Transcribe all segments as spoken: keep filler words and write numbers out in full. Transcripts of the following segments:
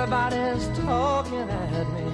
Everybody's talking at me.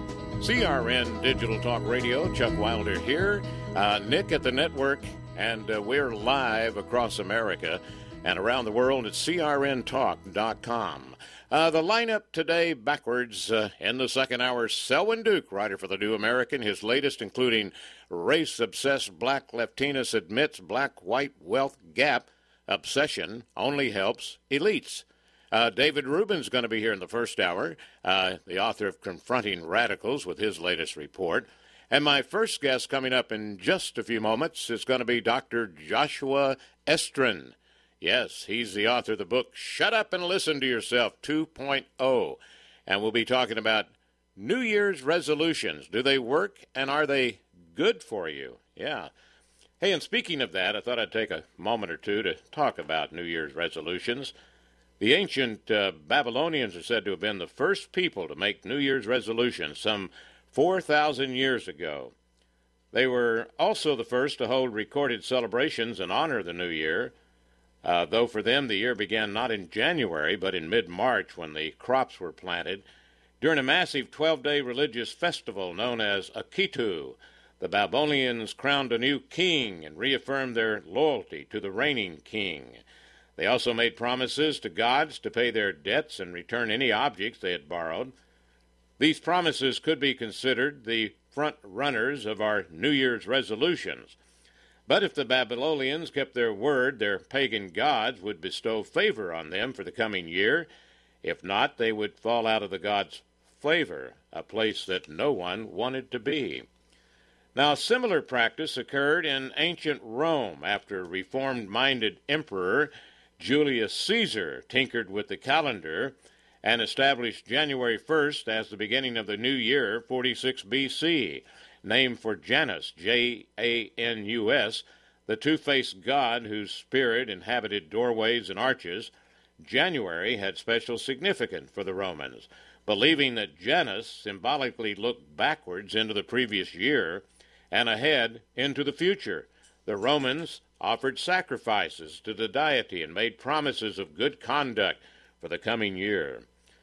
C R N Digital Talk Radio, Chuck Wilder here. Uh, Nick at the network, and uh, we're live across America and around the world at C R N talk dot com. Uh, the lineup today backwards uh, in the second hour, Selwyn Duke, writer for the New American, his latest including Race-Obsessed Black Leftinist Admits Black-White Wealth Gap Obsession Only Helps Elites. Uh, David Rubin's going to be here in the first hour, uh, the author of Confronting Radicals with his latest report. And my first guest coming up in just a few moments is going to be Doctor Joshua Estrin. Yes, he's the author of the book Shut Up and Listen to Yourself two point oh. And we'll be talking about New Year's resolutions. Do they work, and are they good for you? Yeah. Hey, and speaking of that, I thought I'd take a moment or two to talk about New Year's resolutions. The ancient uh, Babylonians are said to have been the first people to make New Year's resolutions some four thousand years ago. They were also the first to hold recorded celebrations in honor of the New Year, uh, though for them the year began not in January but in mid-March when the crops were planted. During a massive twelve-day religious festival known as Akitu, the Babylonians crowned a new king and reaffirmed their loyalty to the reigning king. They also made promises to gods to pay their debts and return any objects they had borrowed. These promises could be considered the front runners of our New Year's resolutions. But if the Babylonians kept their word, their pagan gods would bestow favor on them for the coming year. If not, they would fall out of the gods' favor, a place that no one wanted to be. Now, a similar practice occurred in ancient Rome after a reformed-minded emperor, Julius Caesar, tinkered with the calendar and established January first as the beginning of the new year, forty-six B C, named for Janus, J A N U S, the two-faced god whose spirit inhabited doorways and arches. January had special significance for the Romans, believing that Janus symbolically looked backwards into the previous year and ahead into the future. The Romans offered sacrifices to the deity and made promises of good conduct for the coming year.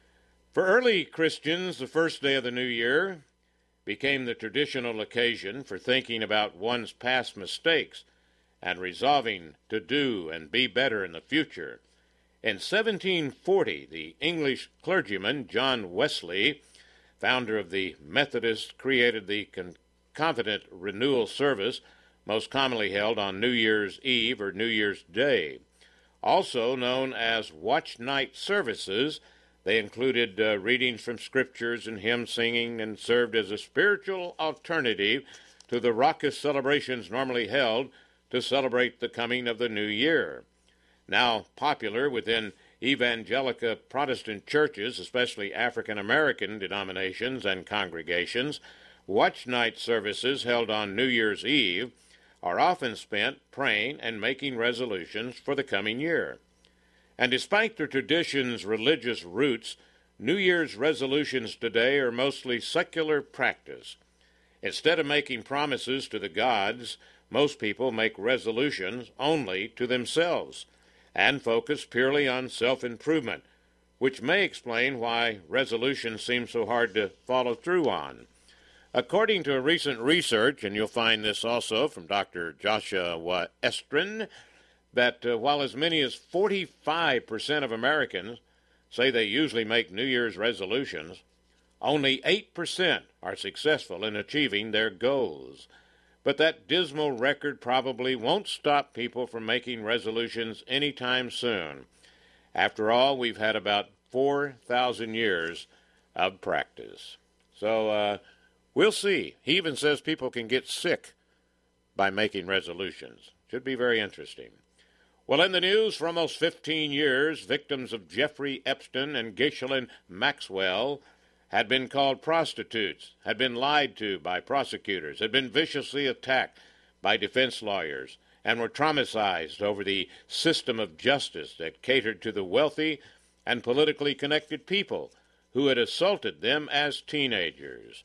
For early Christians, the first day of the new year became the traditional occasion for thinking about one's past mistakes and resolving to do and be better in the future. In seventeen forty, the English clergyman John Wesley, founder of the Methodists, created the Concomitant Renewal Service, most commonly held on New Year's Eve or New Year's Day. Also known as Watch Night Services, they included uh, readings from scriptures and hymn singing and served as a spiritual alternative to the raucous celebrations normally held to celebrate the coming of the new year. Now popular within evangelical Protestant churches, especially African-American denominations and congregations, Watch Night services held on New Year's Eve are often spent praying and making resolutions for the coming year. And despite their tradition's religious roots, New Year's resolutions today are mostly secular practice. Instead of making promises to the gods, most people make resolutions only to themselves and focus purely on self-improvement, which may explain why resolutions seem so hard to follow through on. According to a recent research, and you'll find this also from Doctor Joshua Estrin, that uh, while as many as forty-five percent of Americans say they usually make New Year's resolutions, only eight percent are successful in achieving their goals. But that dismal record probably won't stop people from making resolutions anytime soon. After all, we've had about four thousand years of practice. So, uh, we'll see. He even says people can get sick by making resolutions. Should be very interesting. Well, in the news, for almost fifteen years, victims of Jeffrey Epstein and Ghislaine Maxwell had been called prostitutes, had been lied to by prosecutors, had been viciously attacked by defense lawyers, and were traumatized over the system of justice that catered to the wealthy and politically connected people who had assaulted them as teenagers.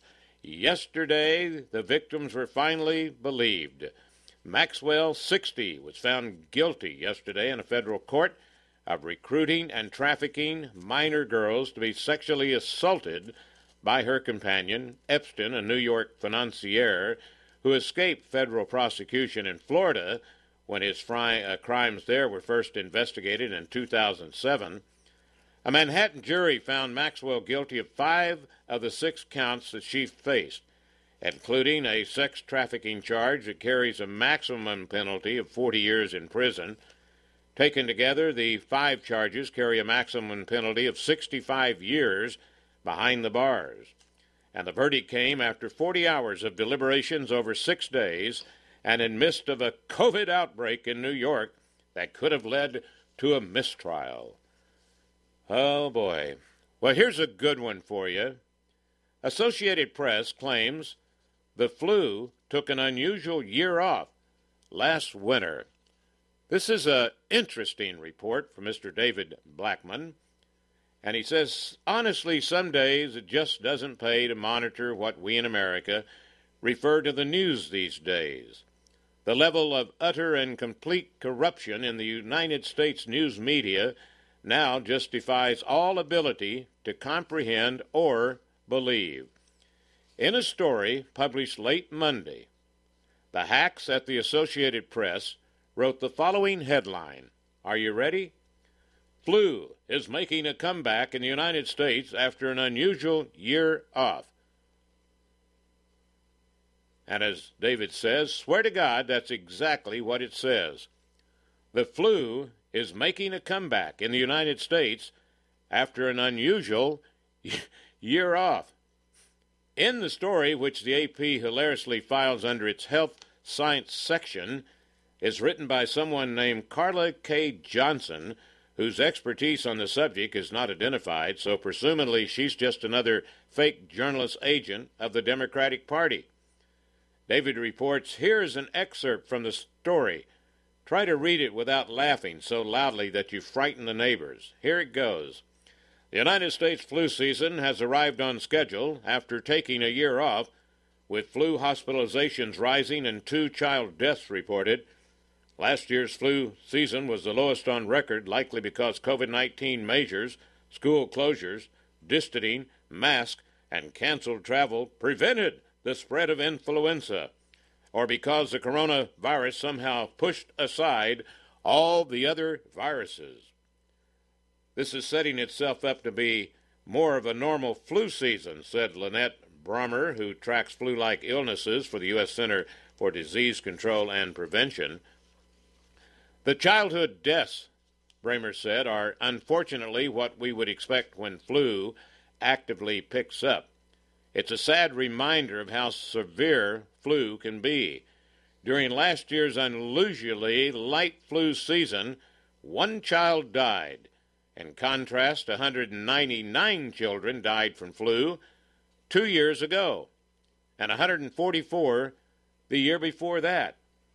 Yesterday, the victims were finally believed. Maxwell, sixty, was found guilty yesterday in a federal court of recruiting and trafficking minor girls to be sexually assaulted by her companion, Epstein, a New York financier who escaped federal prosecution in Florida when his fri- uh, crimes there were first investigated in two thousand seven. A Manhattan jury found Maxwell guilty of five of the six counts that she faced, including a sex trafficking charge that carries a maximum penalty of forty years in prison. Taken together, the five charges carry a maximum penalty of sixty-five years behind the bars. And the verdict came after forty hours of deliberations over six days and in midst of a COVID outbreak in New York that could have led to a mistrial. Oh, boy. Well, here's a good one for you. Associated Press claims the flu took an unusual year off last winter. This is an interesting report from Mister David Blackman, and he says, honestly, some days it just doesn't pay to monitor what we in America refer to the news these days. The level of utter and complete corruption in the United States news media now justifies all ability to comprehend or believe. In a story published late Monday, the hacks at the Associated Press wrote the following headline. Are you ready? Flu is making a comeback in the United States after an unusual year off. And as David says, swear to God, that's exactly what it says. The flu is making a comeback in the United States after an unusual year off. In the story, which the A P hilariously files under its health science section, is written by someone named Carla K. Johnson, whose expertise on the subject is not identified, so presumably she's just another fake journalist agent of the Democratic Party. David reports, here's an excerpt from the story. Try to read it without laughing so loudly that you frighten the neighbors. Here it goes. The United States flu season has arrived on schedule after taking a year off, with flu hospitalizations rising and two child deaths reported. Last year's flu season was the lowest on record, likely because COVID nineteen measures, school closures, distancing, masks, and canceled travel prevented the spread of influenza, or because the coronavirus somehow pushed aside all the other viruses. This is setting itself up to be more of a normal flu season, said Lynette Brummer, who tracks flu-like illnesses for the U S Center for Disease Control and Prevention. The childhood deaths, Bramer said, are unfortunately what we would expect when flu actively picks up. It's a sad reminder of how severe flu can be. During last year's unusually light flu season, one child died. In contrast, one hundred ninety-nine children died from flu two years ago, and one hundred forty-four the year before that.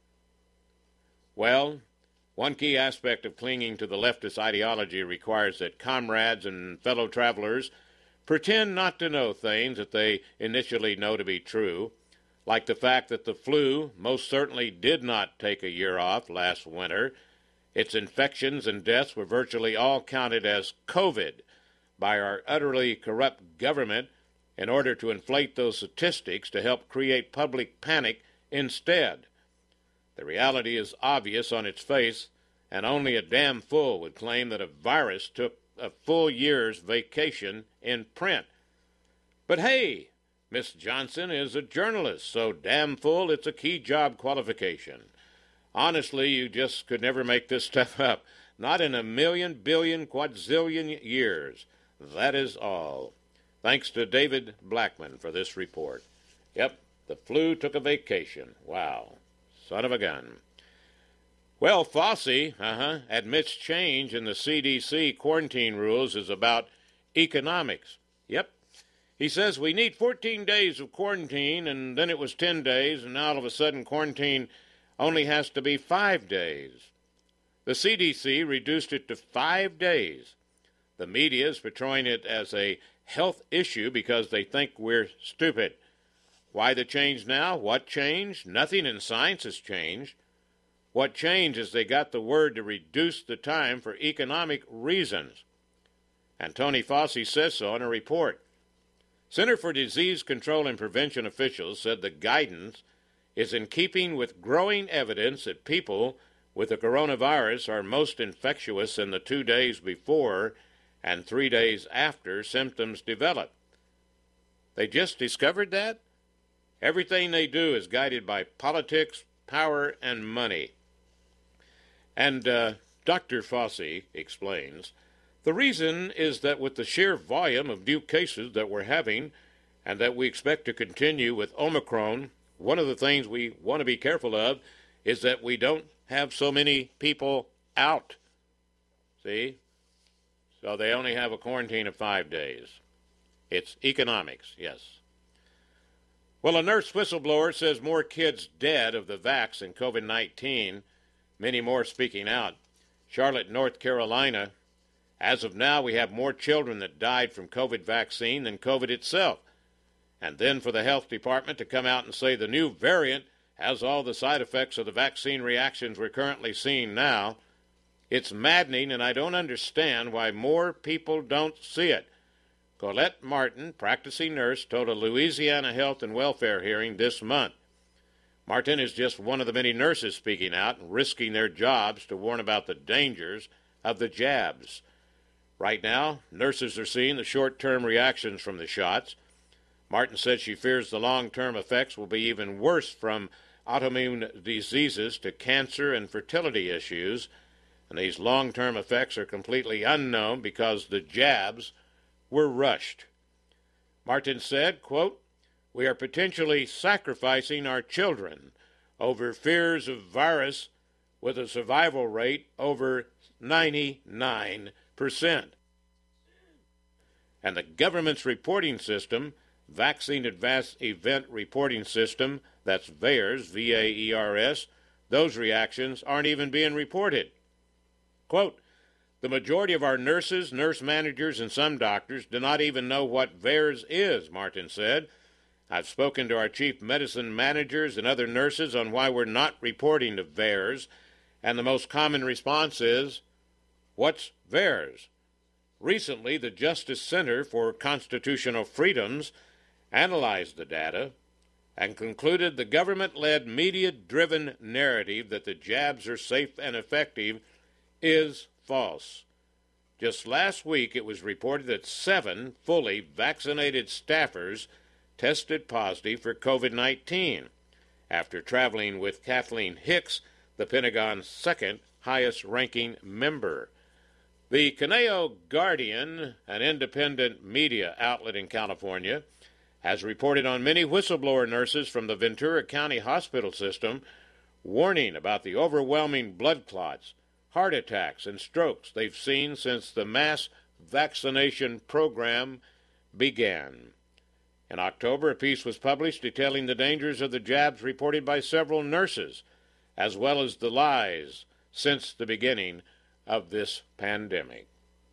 Well, one key aspect of clinging to the leftist ideology requires that comrades and fellow travelers pretend not to know things that they initially know to be true, like the fact that the flu most certainly did not take a year off last winter. Its infections and deaths were virtually all counted as COVID by our utterly corrupt government in order to inflate those statistics to help create public panic instead. The reality is obvious on its face, and only a damn fool would claim that a virus took a full year's vacation in print. But hey, Miss Johnson is a journalist, so damn fool, it's a key job qualification. Honestly, you just could never make this stuff up. Not in a million, billion, quadzillion years. That is all. Thanks to David Blackman for this report. Yep, the flu took a vacation. Wow. Son of a gun. Well, Fauci, uh-huh, admits change in the C D C quarantine rules is about economics. Yep. He says we need fourteen days of quarantine, and then it was ten days, and now all of a sudden quarantine only has to be five days. The C D C reduced it to five days. The media is portraying it as a health issue because they think we're stupid. Why the change now? What changed? Nothing in science has changed. What changed is they got the word to reduce the time for economic reasons. And Tony Fauci says so in a report. Center for Disease Control and Prevention officials said the guidance is in keeping with growing evidence that people with the coronavirus are most infectious in the two days before and three days after symptoms develop. They just discovered that? Everything they do is guided by politics, power, and money. And uh, Doctor Fauci explains, the reason is that with the sheer volume of new cases that we're having and that we expect to continue with Omicron, one of the things we want to be careful of is that we don't have so many people out. See? So they only have a quarantine of five days. It's economics, yes. Well, a nurse whistleblower says more kids dead of the vax than COVID nineteen, many more speaking out. Charlotte, North Carolina. As of now, we have more children that died from COVID vaccine than COVID itself. And then for the health department to come out and say the new variant has all the side effects of the vaccine reactions we're currently seeing now, it's maddening, and I don't understand why more people don't see it. Colette Martin, practicing nurse, told a Louisiana Health and Welfare hearing this month. Martin is just one of the many nurses speaking out and risking their jobs to warn about the dangers of the jabs. Right now, nurses are seeing the short-term reactions from the shots. Martin said she fears the long-term effects will be even worse, from autoimmune diseases to cancer and fertility issues. And these long-term effects are completely unknown because the jabs were rushed. Martin said, quote, "We are potentially sacrificing our children over fears of virus with a survival rate over ninety-nine percent. And the government's reporting system, Vaccine Advanced Event Reporting System, that's VAERS, V A E R S, those reactions aren't even being reported." Quote, "The majority of our nurses, nurse managers, and some doctors do not even know what VAERS is," Martin said. "I've spoken to our chief medicine managers and other nurses on why we're not reporting to VAERS, and the most common response is, 'What's VAERS?'" Recently, the Justice Center for Constitutional Freedoms analyzed the data and concluded the government-led, media-driven narrative that the jabs are safe and effective is false. Just last week, it was reported that seven fully vaccinated staffers tested positive for COVID nineteen after traveling with Kathleen Hicks, the Pentagon's second highest-ranking member. The Conejo Guardian, an independent media outlet in California, has reported on many whistleblower nurses from the Ventura County Hospital system warning about the overwhelming blood clots, heart attacks, and strokes they've seen since the mass vaccination program began. In October, a piece was published detailing the dangers of the jabs reported by several nurses, as well as the lies since the beginning of this pandemic.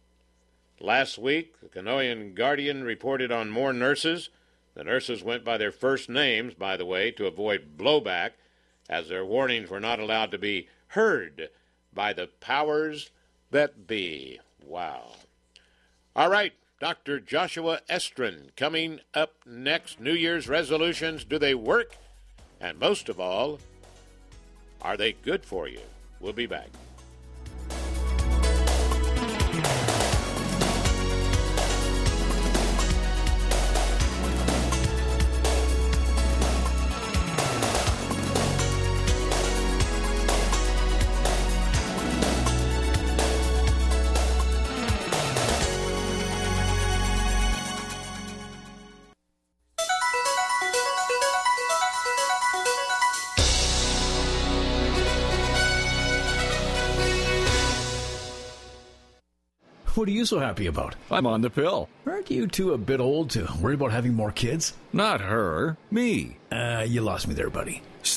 Last week, the Conejo Guardian reported on more nurses. The nurses went by their first names, by the way, to avoid blowback, as their warnings were not allowed to be heard by the powers that be. Wow. All right, Doctor Joshua Estrin coming up next. New Year's resolutions, do they work? And most of all, are they good for you? We'll be back. What are you so happy about? I'm on the pill. Aren't you two a bit old to worry about having more kids? Not her. Me. Uh, you lost me there, buddy. Stop.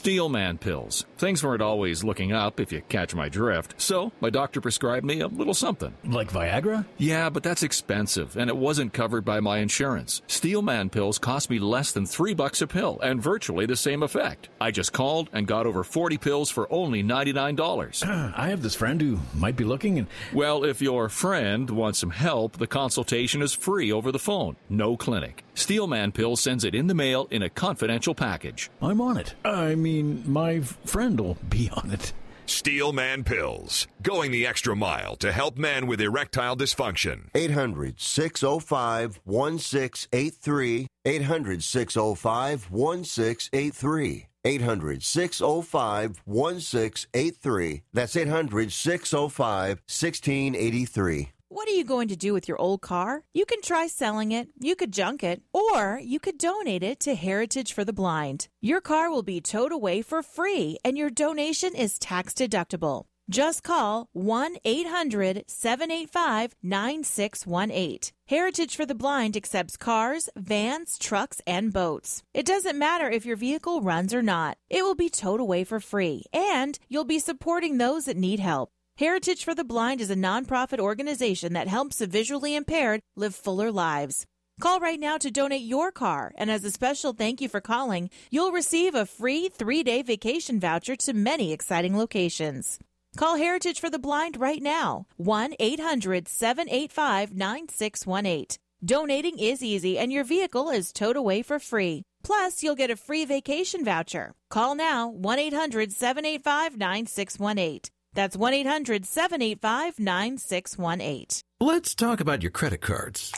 Steelman pills. Things weren't always looking up, if you catch my drift. So, my doctor prescribed me a little something. Like Viagra? Yeah, but that's expensive, and it wasn't covered by my insurance. Steelman pills cost me less than three bucks a pill, and virtually the same effect. I just called and got over forty pills for only ninety-nine dollars. I have this friend who might be looking and... Well, if your friend wants some help, the consultation is free over the phone. No clinic. Steelman Pill sends it in the mail in a confidential package. I'm on it. I mean, my friend will be on it. Steelman Pills. Going the extra mile to help men with erectile dysfunction. eight hundred, six oh five, one six eight three. eight hundred, six oh five, one six eight three. eight hundred, six oh five, one six eight three. That's eight hundred, six oh five, one six eight three. What are you going to do with your old car? You can try selling it, you could junk it, or you could donate it to Heritage for the Blind. Your car will be towed away for free, and your donation is tax deductible. Just call one eight hundred, seven eight five, nine six one eight. Heritage for the Blind accepts cars, vans, trucks, and boats. It doesn't matter if your vehicle runs or not. It will be towed away for free, and you'll be supporting those that need help. Heritage for the Blind is a nonprofit organization that helps the visually impaired live fuller lives. Call right now to donate your car, and as a special thank you for calling, you'll receive a free three-day vacation voucher to many exciting locations. Call Heritage for the Blind right now, one eight hundred, seven eight five, nine six one eight. Donating is easy, and your vehicle is towed away for free. Plus, you'll get a free vacation voucher. Call now, one eight hundred, seven eight five, nine six one eight. That's one eight hundred, seven eight five, nine six one eight. Let's talk about your credit cards.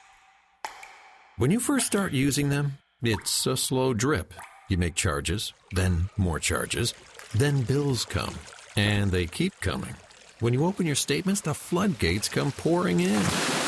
When you first start using them, it's a slow drip. You make charges, then more charges, then bills come, and they keep coming. When you open your statements, the floodgates come pouring in.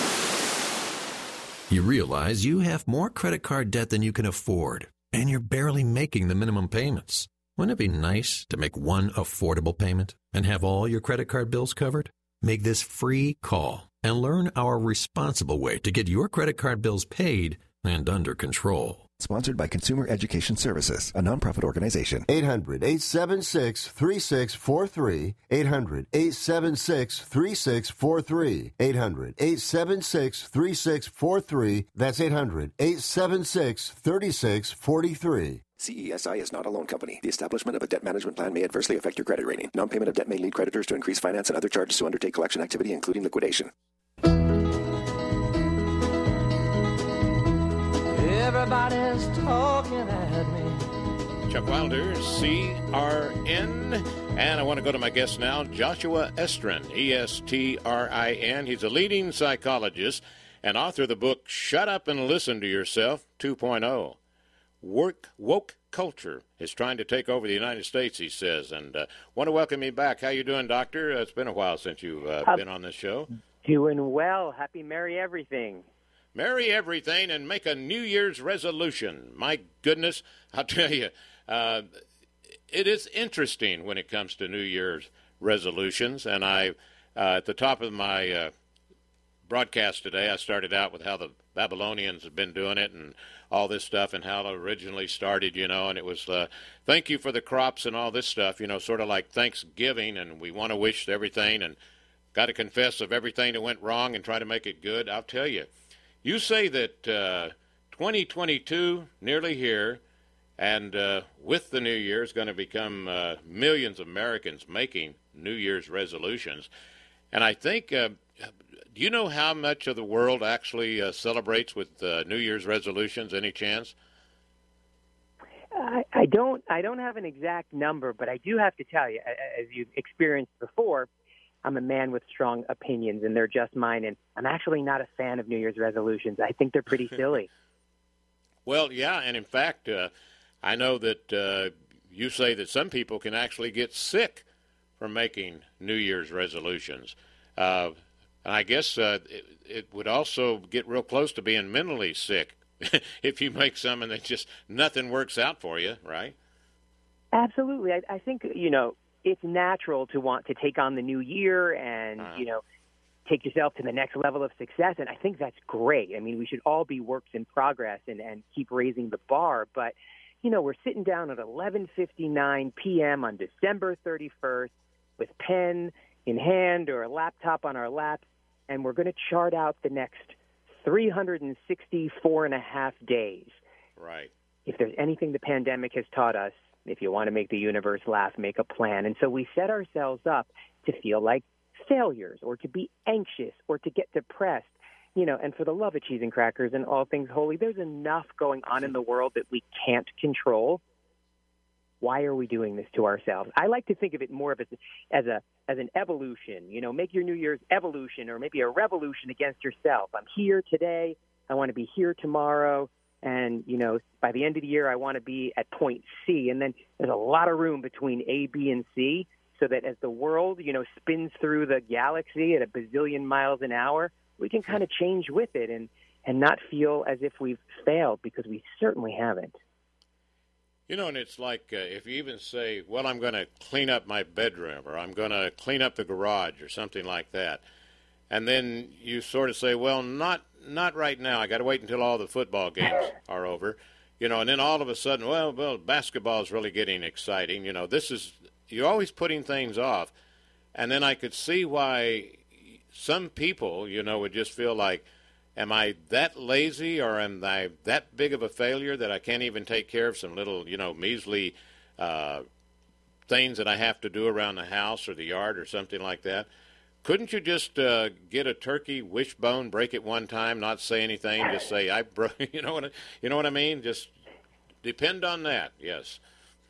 You realize you have more credit card debt than you can afford, and you're barely making the minimum payments. Wouldn't it be nice to make one affordable payment and have all your credit card bills covered? Make this free call and learn our responsible way to get your credit card bills paid and under control. Sponsored by Consumer Education Services, a nonprofit organization. eight hundred, eight seven six, three six four three. eight hundred, eight seven six, three six four three. eight hundred, eight seven six, three six four three. That's eight hundred, eight seven six, three six four three. C E S I is not a loan company. The establishment of a debt management plan may adversely affect your credit rating. Non-payment of debt may lead creditors to increase finance and other charges to undertake collection activity, including liquidation. Everybody's talking at me. Chuck Wilder, C R N. And I want to go to my guest now, Joshua Estrin, E S T R I N. He's a leading psychologist and author of the book Shut Up and Listen to Yourself two point oh. Work woke culture is trying to take over the United States, he says. And uh, want to welcome you back. How you doing, Doctor? Uh, it's been a while since you've uh, uh, been on this show. Doing well. Happy Merry Everything. Marry everything and make a New Year's resolution. My goodness, I'll tell you, uh, it is interesting when it comes to New Year's resolutions. And I, uh, at the top of my uh, broadcast today, I started out with how the Babylonians have been doing it and all this stuff and how it originally started, you know, and it was uh, thank you for the crops and all this stuff, you know, sort of like Thanksgiving, and we want to wish everything and got to confess of everything that went wrong and try to make it good. I'll tell you. You say that uh, twenty twenty-two, nearly here, and uh, with the New Year is going to become uh, millions of Americans making New Year's resolutions. And I think, uh, do you know how much of the world actually uh, celebrates with uh, New Year's resolutions? Any chance? I, I don't. I don't have an exact number, but I do have to tell you, as you've experienced before, I'm a man with strong opinions, and they're just mine. And I'm actually not a fan of New Year's resolutions. I think they're pretty silly. Well, yeah, and in fact, uh, I know that uh, you say that some people can actually get sick from making New Year's resolutions. Uh, and I guess uh, it, it would also get real close to being mentally sick if you make some and then just nothing works out for you, right? Absolutely. I, I think, you know, it's natural to want to take on the new year and, uh-huh. you know, take yourself to the next level of success. And I think that's great. I mean, we should all be works in progress and, and keep raising the bar. But, you know, we're sitting down at eleven fifty-nine p.m. on December thirty-first with pen in hand or a laptop on our laps, and we're going to chart out the next three hundred sixty-four and a half days. Right. If there's anything the pandemic has taught us, if you want to make the universe laugh, make a plan. And so we set ourselves up to feel like failures or to be anxious or to get depressed. You know, and for the love of cheese and crackers and all things holy, there's enough going on in the world that we can't control. Why are we doing this to ourselves? I like to think of it more of as, as a as an evolution. You know, make your New Year's evolution or maybe a revolution against yourself. I'm here today. I want to be here tomorrow. And, you know, by the end of the year, I want to be at point C. And then there's a lot of room between A, B, and C so that as the world, you know, spins through the galaxy at a bazillion miles an hour, we can kind of change with it and, and not feel as if we've failed, because we certainly haven't. You know, and it's like uh, if you even say, well, I'm going to clean up my bedroom or I'm going to clean up the garage or something like that. And then you sort of say, well, not not right now. I got to wait until all the football games are over. You know, and then all of a sudden, well, well, basketball is really getting exciting. You know, this is, you're always putting things off. And then I could see why some people, you know, would just feel like, am I that lazy or am I that big of a failure that I can't even take care of some little, you know, measly uh, things that I have to do around the house or the yard or something like that? Couldn't you just uh, get a turkey wishbone, break it one time, not say anything, just say I broke? You know what I, you know what I mean? Just depend on that. Yes.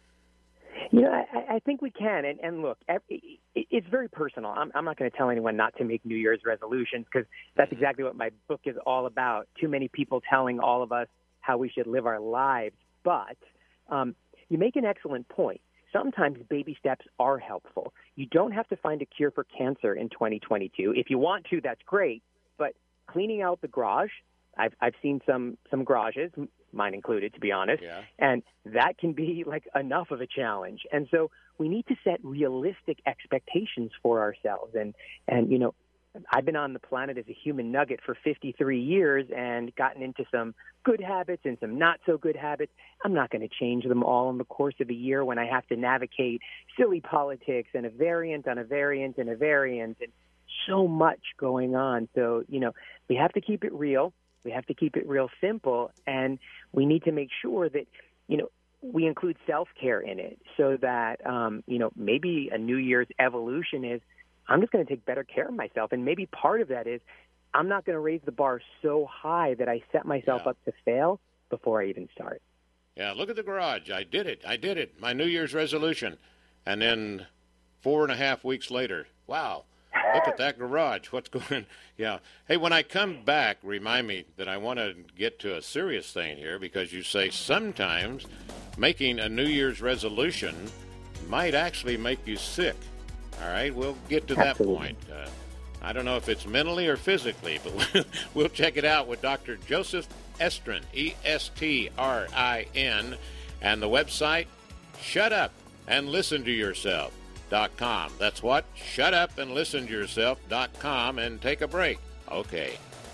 You know, I, I think we can. And, and look, it's very personal. I'm, I'm not going to tell anyone not to make New Year's resolutions, because that's exactly what my book is all about. Too many people telling all of us how we should live our lives. But um, you make an excellent point. Sometimes baby steps are helpful. You don't have to find a cure for cancer in twenty twenty-two. If you want to, that's great. But cleaning out the garage, I've I've seen some some garages, mine included, to be honest, yeah. and that can be like enough of a challenge. And so we need to set realistic expectations for ourselves. And and you know, I've been on the planet as a human nugget for fifty-three years and gotten into some good habits and some not so good habits. I'm not going to change them all in the course of a year when I have to navigate silly politics and a variant on a variant and a variant and so much going on. So, you know, we have to keep it real. We have to keep it real simple. And we need to make sure that, you know, we include self-care in it so that, um, you know, maybe a New Year's evolution is I'm just going to take better care of myself. And maybe part of that is I'm not going to raise the bar so high that I set myself yeah. up to fail before I even start. Yeah, look at the garage. I did it. I did it. My New Year's resolution. And then four and a half weeks later, wow, look at that garage. What's going on? Yeah. Hey, when I come back, remind me that I want to get to a serious thing here, because you say sometimes making a New Year's resolution might actually make you sick. All right, we'll get to that Absolutely. point. Uh, I don't know if it's mentally or physically, but we'll, we'll check it out with Doctor Joseph Estrin, E S T R I N, and the website, shut up and listen to yourself dot com. That's what? shut up and listen to yourself dot com, and take a break. Okay.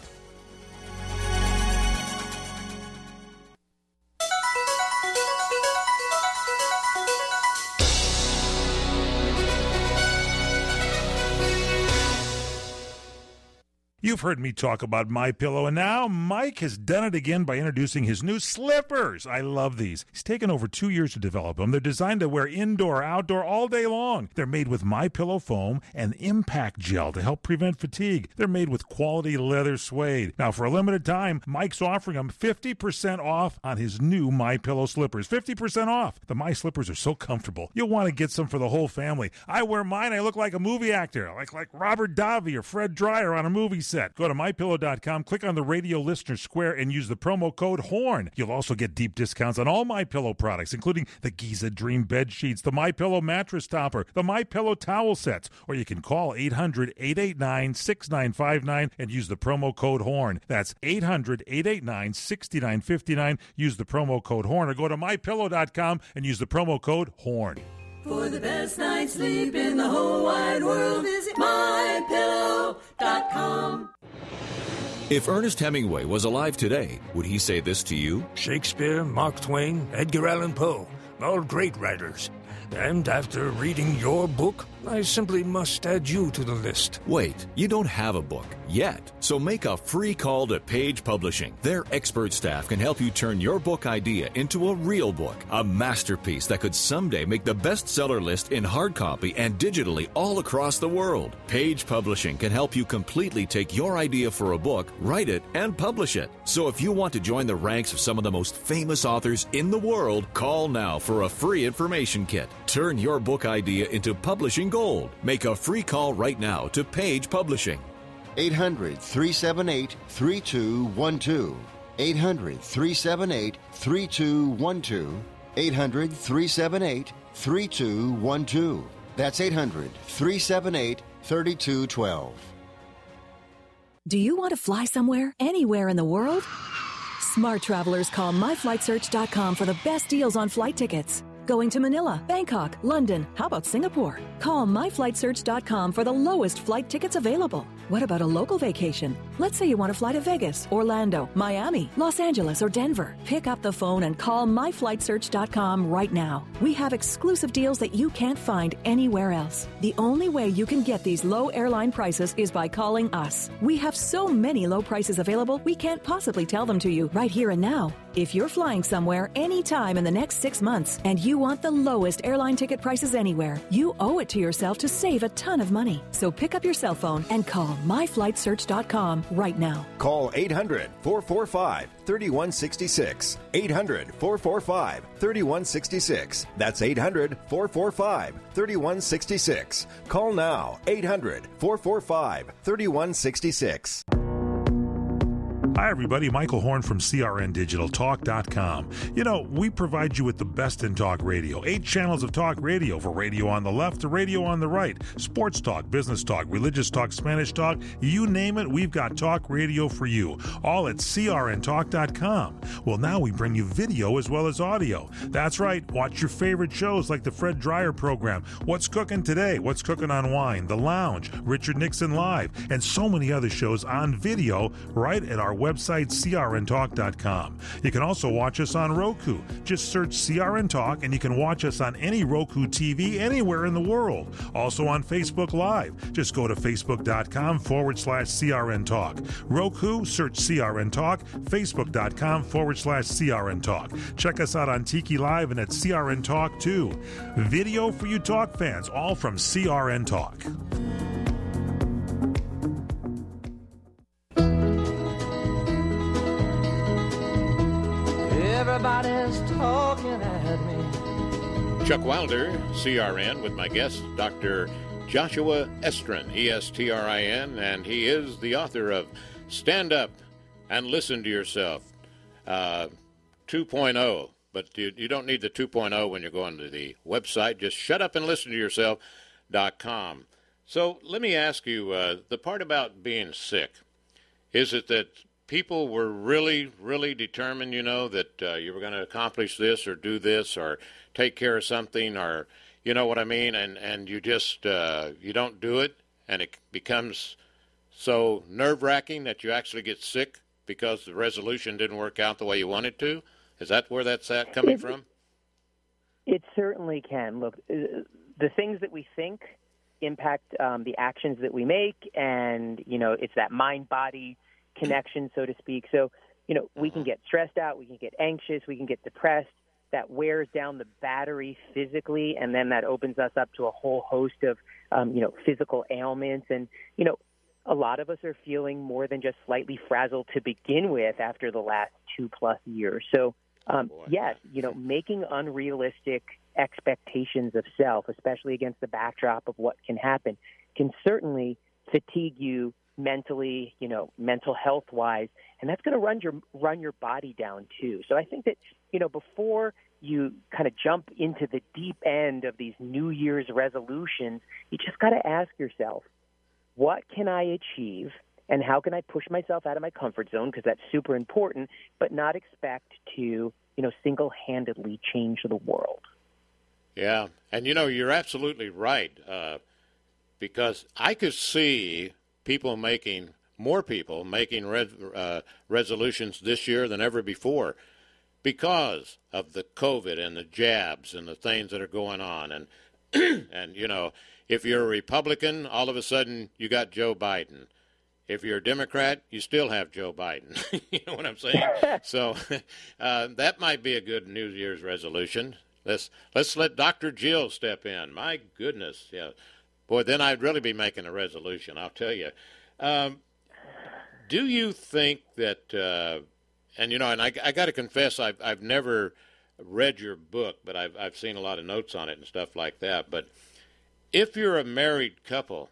You've heard me talk about MyPillow, and now Mike has done it again by introducing his new slippers. I love these. He's taken over two years to develop them. They're designed to wear indoor, outdoor, all day long. They're made with MyPillow foam and impact gel to help prevent fatigue. They're made with quality leather suede. Now, for a limited time, Mike's offering them fifty percent off on his new MyPillow slippers. fifty percent off. The My Slippers are so comfortable. You'll want to get some for the whole family. I wear mine. I look like a movie actor, like, like Robert Davi or Fred Dreyer on a movie set. Go to my pillow dot com, click on the radio listener square, and use the promo code HORN. You'll also get deep discounts on all MyPillow products, including the Giza Dream bed sheets, the MyPillow mattress topper, the MyPillow towel sets, or you can call eight hundred, eight eight nine, six nine five nine and use the promo code HORN. That's eight hundred, eight eight nine, six nine five nine. Use the promo code HORN, or go to my pillow dot com and use the promo code HORN. For the best night's sleep in the whole wide world, visit my pillow dot com. If Ernest Hemingway was alive today, would he say this to you? Shakespeare, Mark Twain, Edgar Allan Poe, all great writers. And after reading your book, I simply must add you to the list. Wait, you don't have a book yet. So make a free call to Page Publishing. Their expert staff can help you turn your book idea into a real book, a masterpiece that could someday make the bestseller list in hard copy and digitally all across the world. Page Publishing can help you completely take your idea for a book, write it, and publish it. So if you want to join the ranks of some of the most famous authors in the world, call now for a free information kit. Turn your book idea into publishing gold. Make a free call right now to Page Publishing. eight hundred, three seven eight, three two one two. eight hundred, three seven eight, three two one two. eight hundred, three seven eight, three two one two. That's eight hundred, three seven eight, three two one two. Do you want to fly somewhere, anywhere in the world? Smart travelers call my flight search dot com for the best deals on flight tickets. Going to Manila, Bangkok, London, how about Singapore? Call my flight search dot com for the lowest flight tickets available. What about a local vacation? Let's say you want to fly to Vegas, Orlando, Miami, Los Angeles, or Denver. Pick up the phone and call my flight search dot com right now. We have exclusive deals that you can't find anywhere else. The only way you can get these low airline prices is by calling us. We have so many low prices available, we can't possibly tell them to you right here and now. If you're flying somewhere anytime in the next six months and you want the lowest airline ticket prices anywhere, you owe it to yourself to save a ton of money. So pick up your cell phone and call my flight search dot com right now. Call eight hundred, four four five, three one six six. eight hundred, four four five, three one six six. That's eight hundred, four four five, three one six six. Call now. eight hundred, four four five, three one six six. Hi, everybody. Michael Horn from C R N Digital Talk dot com. You know, we provide you with the best in talk radio. Eight channels of talk radio, for radio on the left to radio on the right. Sports talk, business talk, religious talk, Spanish talk. You name it, we've got talk radio for you. All at C R N Talk dot com. Well, now we bring you video as well as audio. That's right. Watch your favorite shows like the Fred Dreyer program, What's Cooking Today, What's Cooking on Wine, The Lounge, Richard Nixon Live, and so many other shows on video right at our website, C R N Talk dot com. You can also watch us on Roku. Just search C R N Talk and you can watch us on any Roku T V anywhere in the world. Also on Facebook Live. Just go to facebook.com forward slash CRN Talk. Roku, search C R N Talk. Facebook.com forward slash CRN Talk. Check us out on Tiki Live and at C R N Talk too. Video for you talk fans, all from C R N Talk. Everybody's talking at me. Chuck Wilder, C R N, with my guest, Doctor Joshua Estrin, E S T R I N, and he is the author of Stand Up and Listen to Yourself uh, two point oh. But you, you don't need the two point oh when you're going to the website. Just shut up and listen to yourself dot com. So let me ask you, uh, the part about being sick, is it that people were really, really determined, you know, that uh, you were going to accomplish this or do this or take care of something or, you know what I mean, and, and you just, uh, you don't do it, and it becomes so nerve-wracking that you actually get sick because the resolution didn't work out the way you wanted to? Is that where that's at coming it, from? It certainly can. Look, the things that we think impact um, the actions that we make, and, you know, it's that mind-body connection, so to speak. So, you know, we can get stressed out, we can get anxious, we can get depressed. That wears down the battery physically, and then that opens us up to a whole host of, um, you know, physical ailments. And, you know, a lot of us are feeling more than just slightly frazzled to begin with after the last two-plus years. So, um, oh yes, you know, making unrealistic expectations of self, especially against the backdrop of what can happen, can certainly fatigue you mentally, you know, mental health wise, and that's going to run your run your body down too. So I think that, you know, before you kind of jump into the deep end of these New Year's resolutions, you just got to ask yourself, what can I achieve and how can I push myself out of my comfort zone, because that's super important, but not expect to, you know, single-handedly change the world. Yeah, and you know, you're absolutely right, uh, because I could see people making more people making res, uh, resolutions this year than ever before because of the COVID and the jabs and the things that are going on. And, and you know, if you're a Republican, all of a sudden you got Joe Biden. If you're a Democrat, you still have Joe Biden. You know what I'm saying? So uh, that might be a good New Year's resolution. Let's let's let Doctor Jill step in. My goodness, yeah, boy, then I'd really be making a resolution. I'll tell you. Um, do you think that? Uh, and you know, and I, I got to confess, I've I've never read your book, but I've I've seen a lot of notes on it and stuff like that. But if you're a married couple,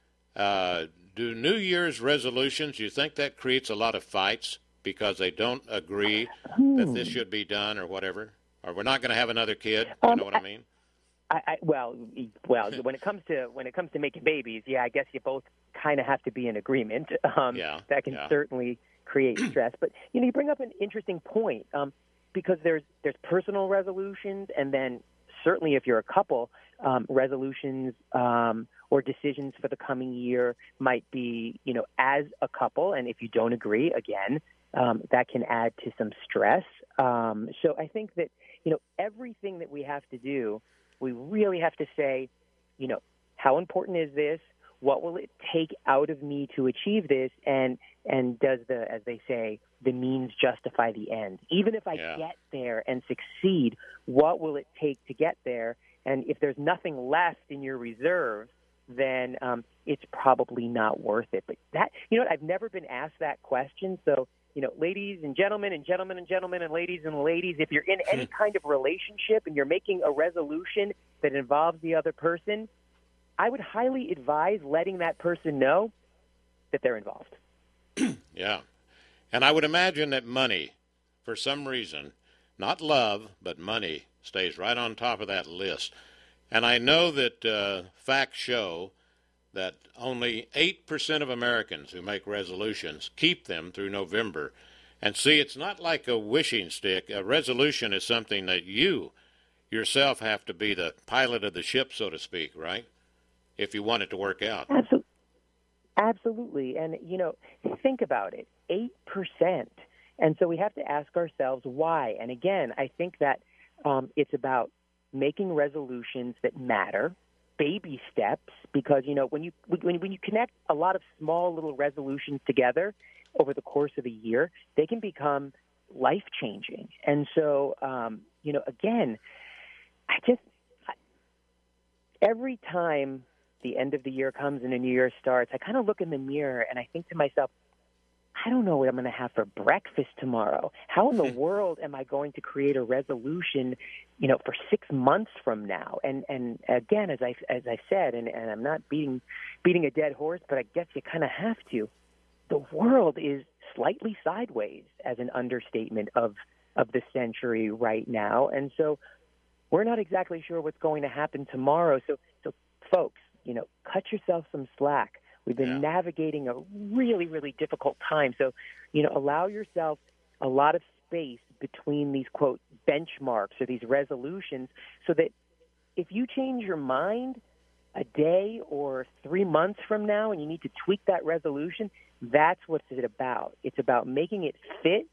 uh, do New Year's resolutions? You think that creates a lot of fights because they don't agree that this should be done or whatever? Or we're not going to have another kid. You um, know what I mean? I, I, well, well, when it comes to when it comes to making babies, yeah, I guess you both kind of have to be in agreement. Um, yeah, that can yeah. certainly create stress. But you know, you bring up an interesting point um, because there's there's personal resolutions, and then certainly if you're a couple, um, resolutions um, or decisions for the coming year might be, you know, as a couple, and if you don't agree, again, um, that can add to some stress. Um, so I think that, you know, everything that we have to do, we really have to say, you know, how important is this? What will it take out of me to achieve this? And and does the, as they say, the means justify the end? Even if I yeah. get there and succeed, what will it take to get there? And if there's nothing left in your reserve, then um, it's probably not worth it. But that, you know, I've never been asked that question. So, you know, ladies and gentlemen and gentlemen and gentlemen and ladies and ladies, if you're in any kind of relationship and you're making a resolution that involves the other person, I would highly advise letting that person know that they're involved. Yeah. And I would imagine that money, for some reason, not love, but money, stays right on top of that list. And I know that uh, facts show that only eight percent of Americans who make resolutions keep them through November. And see, it's not like a wishing stick. A resolution is something that you yourself have to be the pilot of the ship, so to speak, right? If you want it to work out. Absolutely. Absolutely. And, you know, think about it, eight percent. And so we have to ask ourselves why. And again, I think that um, it's about making resolutions that matter, baby steps, because, you know, when you when, when you connect a lot of small little resolutions together over the course of a year, they can become life-changing. And so, um, you know, again, I just, I, every time the end of the year comes and a new year starts, I kind of look in the mirror and I think to myself, I don't know what I'm going to have for breakfast tomorrow. How in the world am I going to create a resolution, you know, for six months from now? And and again, as I as I said, and, and I'm not beating beating a dead horse, but I guess you kind of have to. The world is slightly sideways, as an understatement of of the century right now, and so we're not exactly sure what's going to happen tomorrow. So so folks, you know, cut yourself some slack. We've been yeah. navigating a really, really difficult time. So, you know, allow yourself a lot of space between these, quote, benchmarks or these resolutions so that if you change your mind a day or three months from now and you need to tweak that resolution, that's what it's about. It's about making it fit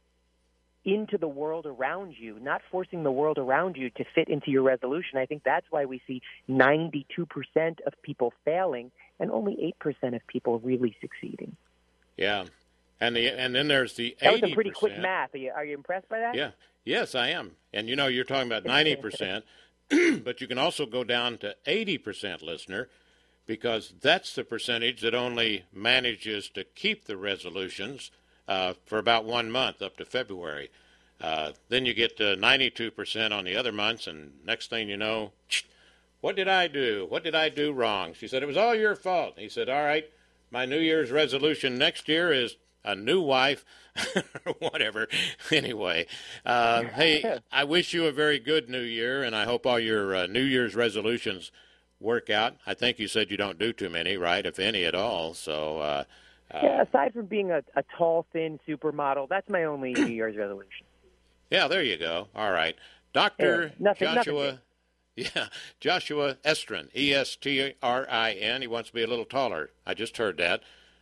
into the world around you, not forcing the world around you to fit into your resolution. I think that's why we see ninety-two percent of people failing and only eight percent of people really succeeding. Yeah. And the and then there's the that eighty percent. That was some pretty quick math. Are you, are you impressed by that? Yeah. Yes, I am. And, you know, you're talking about ninety percent, but you can also go down to eighty percent, listener, because that's the percentage that only manages to keep the resolutions Uh, for about one month up to February. Uh, then you get to ninety-two percent on the other months, and next thing you know, what did I do? What did I do wrong? She said, it was all your fault. He said, all right, my New Year's resolution next year is a new wife, or whatever. Anyway, uh, hey, I wish you a very good New Year, and I hope all your uh, New Year's resolutions work out. I think you said you don't do too many, right, if any at all, so... Uh, Uh, yeah, aside from being a, a tall, thin supermodel, that's my only New Year's resolution. Yeah, there you go. All right. Doctor yeah, nothing, Joshua, nothing. yeah, Joshua Estrin, E S T R I N. He wants to be a little taller. I just heard that.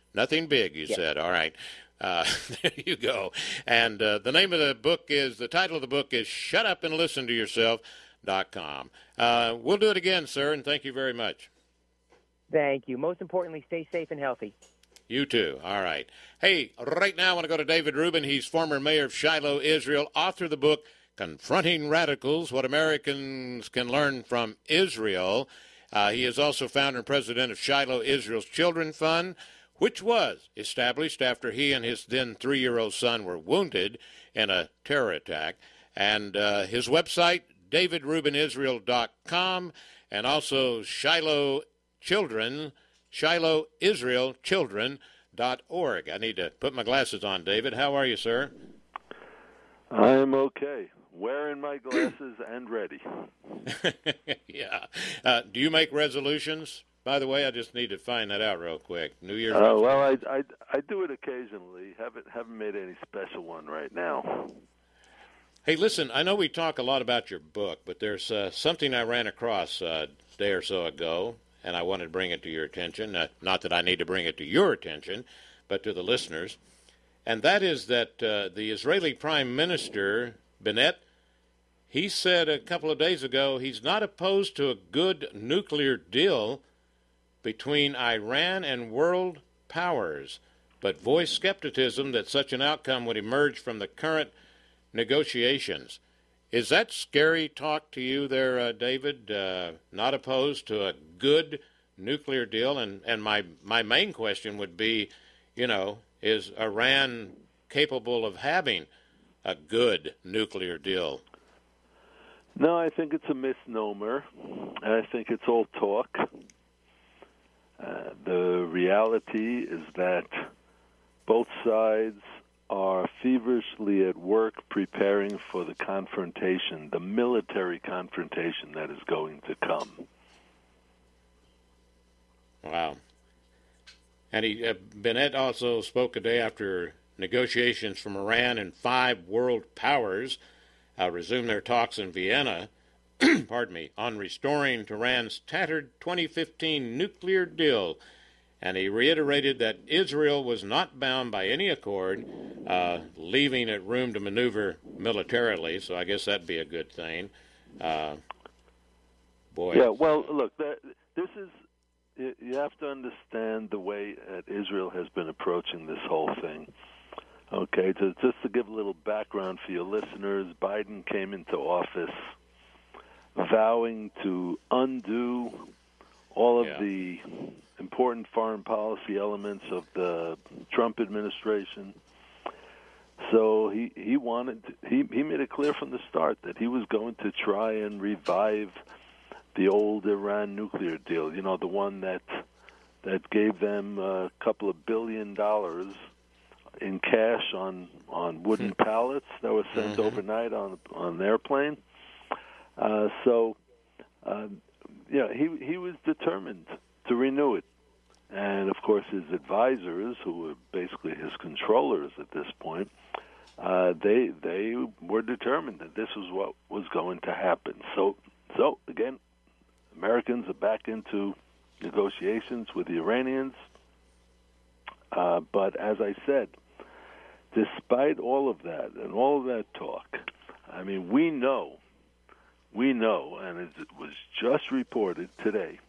Nothing big, you Yes. said. All right. Uh, there you go. And uh, the name of the book is, the title of the book is Shut Up and Listen to Yourself dot com. Uh, we'll do it again, sir, and thank you very much. Thank you. Most importantly, stay safe and healthy. You too. All right. Hey, right now I want to go to David Rubin. He's former mayor of Shiloh, Israel, author of the book Confronting Radicals, What Americans Can Learn from Israel. Uh, he is also founder and president of Shiloh, Israel's Children Fund, which was established after he and his then three-year-old son were wounded in a terror attack. And uh, his website, david rubin israel dot com, and also Shiloh Children, Shiloh Israel Children dot org. I need to put my glasses on, David. How are you, sir? I'm okay. Wearing my glasses and ready. Yeah. Uh, do you make resolutions? By the way, I just need to find that out real quick. New Year's. Uh, well, I, I I do it occasionally. Haven't haven't made any special one right now. Hey, listen. I know we talk a lot about your book, but there's uh, something I ran across uh, a day or so ago, and I wanted to bring it to your attention. Uh, not that I need to bring it to your attention, but to the listeners. And that is that uh, the Israeli Prime Minister, Bennett, he said a couple of days ago he's not opposed to a good nuclear deal between Iran and world powers, but voiced skepticism that such an outcome would emerge from the current negotiations. Is that scary talk to you there, uh, David? Uh, not opposed to a good nuclear deal? And, and my, my main question would be, you know, is Iran capable of having a good nuclear deal? No, I think it's a misnomer. I think it's all talk. Uh, the reality is that both sides are feverishly at work preparing for the confrontation, the military confrontation that is going to come. Wow. And he, uh, Bennett also spoke a day after negotiations from Iran and five world powers uh, resumed their talks in Vienna, pardon me, on restoring Tehran's tattered twenty fifteen nuclear deal. And he reiterated that Israel was not bound by any accord, uh, leaving it room to maneuver militarily. So I guess that'd be a good thing. Uh, boy. Yeah, well, look, that, this is, you have to understand the way that Israel has been approaching this whole thing. Okay, to, just to give a little background for your listeners, Biden came into office vowing to undo all of yeah. the important foreign policy elements of the Trump administration. So he, he wanted to, he he made it clear from the start that he was going to try and revive the old Iran nuclear deal. You know, the one that that gave them a couple of billion dollars in cash on on wooden mm-hmm. pallets that were sent mm-hmm. overnight on on an airplane. Uh, so, uh, yeah, he he was determined to renew it. And, of course, his advisors, who were basically his controllers at this point, uh, they they were determined that this was what was going to happen. So, so again, Americans are back into negotiations with the Iranians. Uh, but as I said, despite all of that and all of that talk, I mean, we know, we know, and it was just reported today,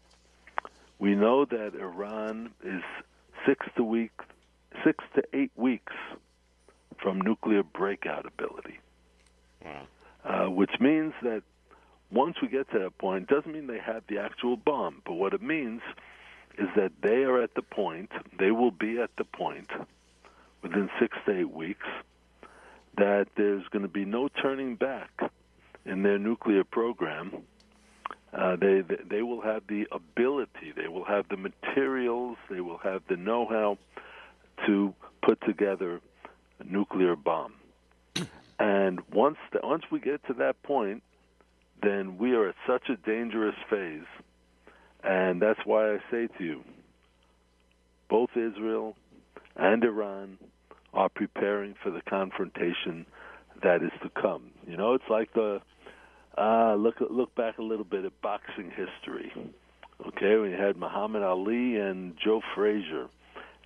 we know that Iran is six to week, six to eight weeks from nuclear breakout ability, wow. uh, which means that once we get to that point, it doesn't mean they have the actual bomb, but what it means is that they are at the point, they will be at the point within six to eight weeks that there's going to be no turning back in their nuclear program. Uh, they they will have the ability, they will have the materials, they will have the know-how to put together a nuclear bomb. And once the, once we get to that point, then we are at such a dangerous phase. And that's why I say to you, both Israel and Iran are preparing for the confrontation that is to come. You know, it's like the Uh, look look back a little bit at boxing history. Okay, we had Muhammad Ali and Joe Frazier,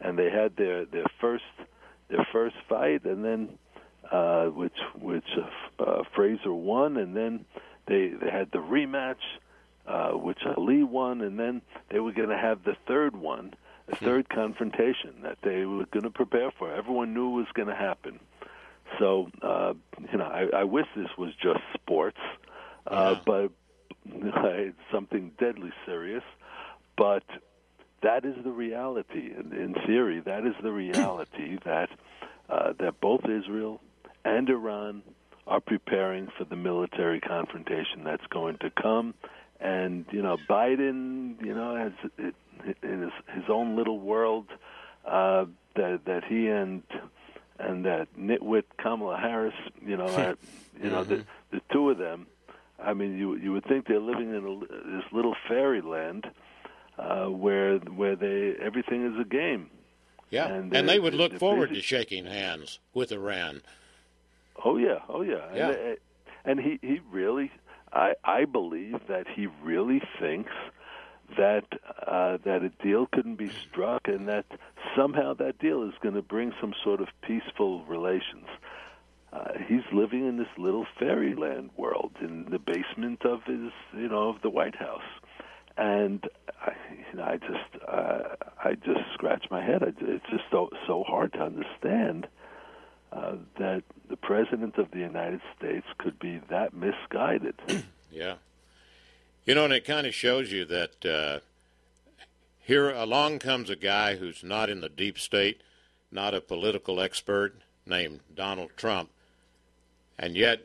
and they had their, their first their first fight, and then uh, which which uh, uh, Fraser won, and then they they had the rematch, uh, which Ali won, and then they were going to have the third one, the third confrontation that they were going to prepare for. Everyone knew it was going to happen. So uh, you know, I, I wish this was just sports, uh, yeah. but it's something deadly serious. But that is the reality. In, in theory, that is the reality that uh, that both Israel and Iran are preparing for the military confrontation that's going to come. And you know, Biden, you know, has it, in his, his own little world uh, that that he and and that nitwit Kamala Harris, you know, are, you know, mm-hmm. the the two of them. I mean, you you would think they're living in a, this little fairyland. Uh, where where they everything is a game. Yeah, and, and they would look forward busy. to shaking hands with Iran. Oh yeah, oh yeah, yeah. And, and he, he really, I I believe that he really thinks that uh, that a deal couldn't be struck, and that somehow that deal is going to bring some sort of peaceful relations. Uh, he's living in this little fairyland world in the basement of his, you know, of the White House. And I, you know, I just, uh, I just scratch my head. It's just so so hard to understand uh, that the president of the United States could be that misguided. Yeah, you know, and it kind of shows you that uh, here along comes a guy who's not in the deep state, not a political expert, named Donald Trump, and yet,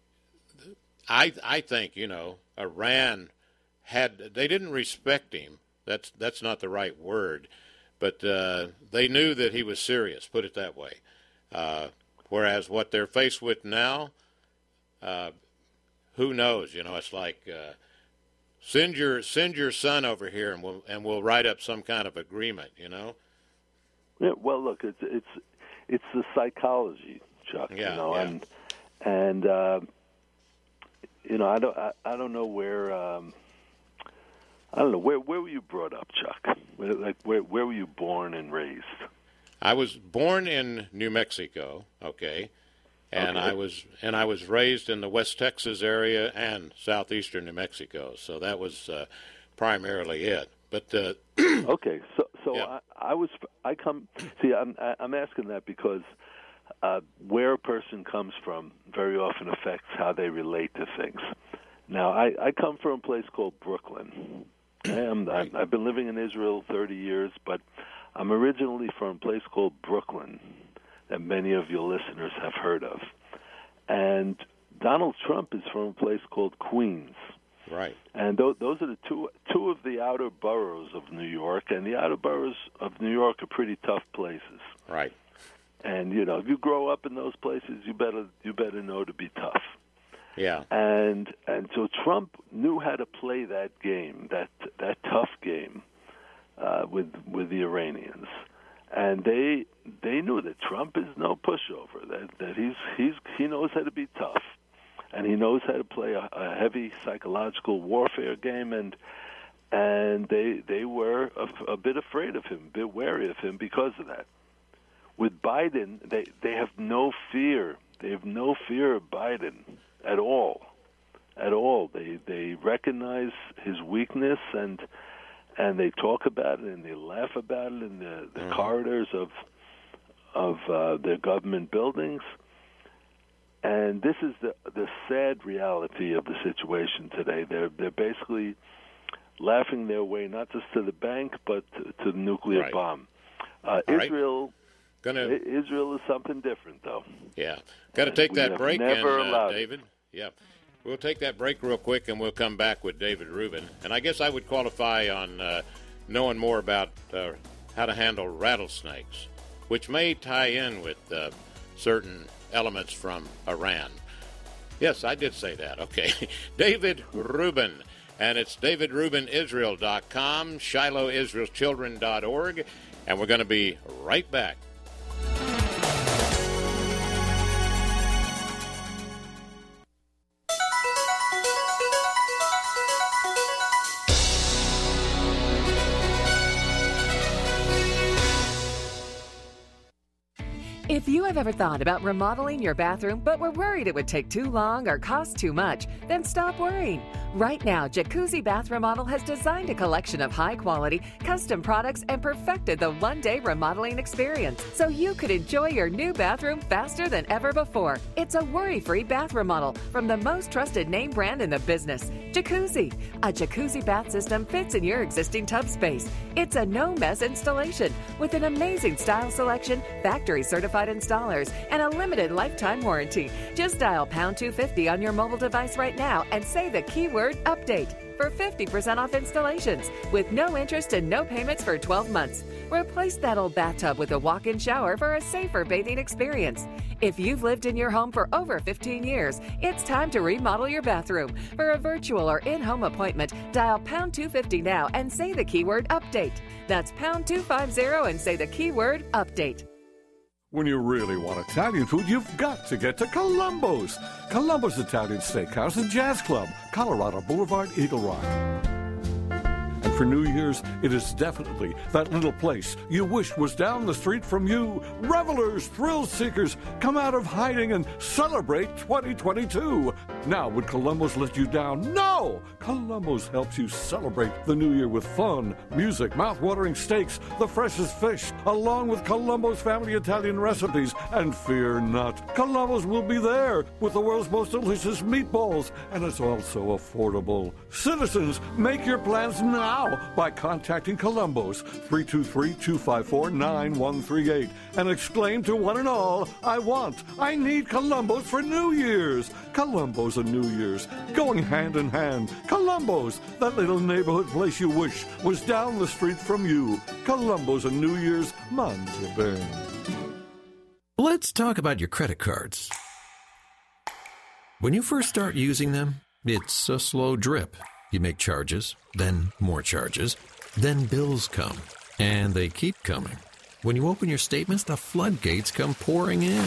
I I think you know Iran. Had they didn't respect him. That's that's not the right word, but uh, they knew that he was serious. Put it that way. Uh, whereas what they're faced with now, uh, who knows? You know, it's like uh, send your send your son over here, and we'll and we'll write up some kind of agreement. You know. Yeah. Well, look, it's it's it's the psychology, Chuck. Yeah, you know, yeah. and and uh, you know, I don't I, I don't know where. Um, I don't know, where where were you brought up, Chuck? Where, like where where were you born and raised? I was born in New Mexico, okay, and okay. I was and I was raised in the West Texas area and southeastern New Mexico, so that was uh, primarily it. But uh, okay, so so yeah. I, I was I come see I'm I'm asking that because uh, where a person comes from very often affects how they relate to things. Now I, I come from a place called Brooklyn. I am, I've been living in Israel thirty years, but I'm originally from a place called Brooklyn that many of your listeners have heard of. And Donald Trump is from a place called Queens. Right. And th- those are the two two of the outer boroughs of New York, and the outer boroughs of New York are pretty tough places. Right. And, you know, if you grow up in those places, you better you better know to be tough. Yeah. And and so Trump knew how to play that game, that that tough game, uh, with with the Iranians, and they they knew that Trump is no pushover. That that he's he's he knows how to be tough, and he knows how to play a, a heavy psychological warfare game. And and they they were a, a bit afraid of him, a bit wary of him because of that. With Biden, they they have no fear. They have no fear of Biden. At all, at all. They they recognize his weakness, and and they talk about it and they laugh about it in the, the mm-hmm. corridors of of uh, their government buildings. And this is the the sad reality of the situation today. They're they're basically laughing their way not just to the bank but to, to the nuclear right. bomb. Uh, Israel. Right. Gonna... Israel is something different, though. Yeah, got to take we that break, in, uh, David. It. Yeah, we'll take that break real quick, and we'll come back with David Rubin. And I guess I would qualify on uh, knowing more about uh, how to handle rattlesnakes, which may tie in with uh, certain elements from Iran. Yes, I did say that. Okay, David Rubin, and it's david rubin israel dot com, shiloh israel children dot org, and we're going to be right back. If you have ever thought about remodeling your bathroom but were worried it would take too long or cost too much, then stop worrying. Right now, Jacuzzi Bath Remodel has designed a collection of high-quality, custom products and perfected the one-day remodeling experience so you could enjoy your new bathroom faster than ever before. It's a worry-free bath remodel from the most trusted name brand in the business, Jacuzzi. A Jacuzzi bath system fits in your existing tub space. It's a no-mess installation with an amazing style selection, factory-certified installers, and a limited lifetime warranty. Just dial pound two fifty on your mobile device right now and say the keyword update for fifty percent off installations with no interest and no payments for twelve months. Replace that old bathtub with a walk-in shower for a safer bathing experience. If you've lived in your home for over fifteen years, it's time to remodel your bathroom. For a virtual or in-home appointment, dial pound two fifty now and say the keyword update. That's pound two fifty and say the keyword update. When you really want Italian food, you've got to get to Columbo's. Columbo's Italian Steakhouse and Jazz Club, Colorado Boulevard, Eagle Rock. And for New Year's, it is definitely that little place you wish was down the street from you. Revelers, thrill seekers, come out of hiding and celebrate twenty twenty-two. Now, would Columbo's let you down? No! Columbo's helps you celebrate the new year with fun, music, mouth-watering steaks, the freshest fish, along with Columbo's family Italian recipes. And fear not, Columbo's will be there with the world's most delicious meatballs, and it's also affordable. Citizens, make your plans now by contacting Columbo's three two three, two five four, nine one three eight and exclaim to one and all, I want, I need Columbo's for New Year's. Columbo's and New Year's, going hand in hand. Columbo's, that little neighborhood place you wish was down the street from you. Columbo's and New Year's, mangia bene. Let's talk about your credit cards. When you first start using them, it's a slow drip. You make charges, then more charges, then bills come, and they keep coming. When you open your statements, the floodgates come pouring in.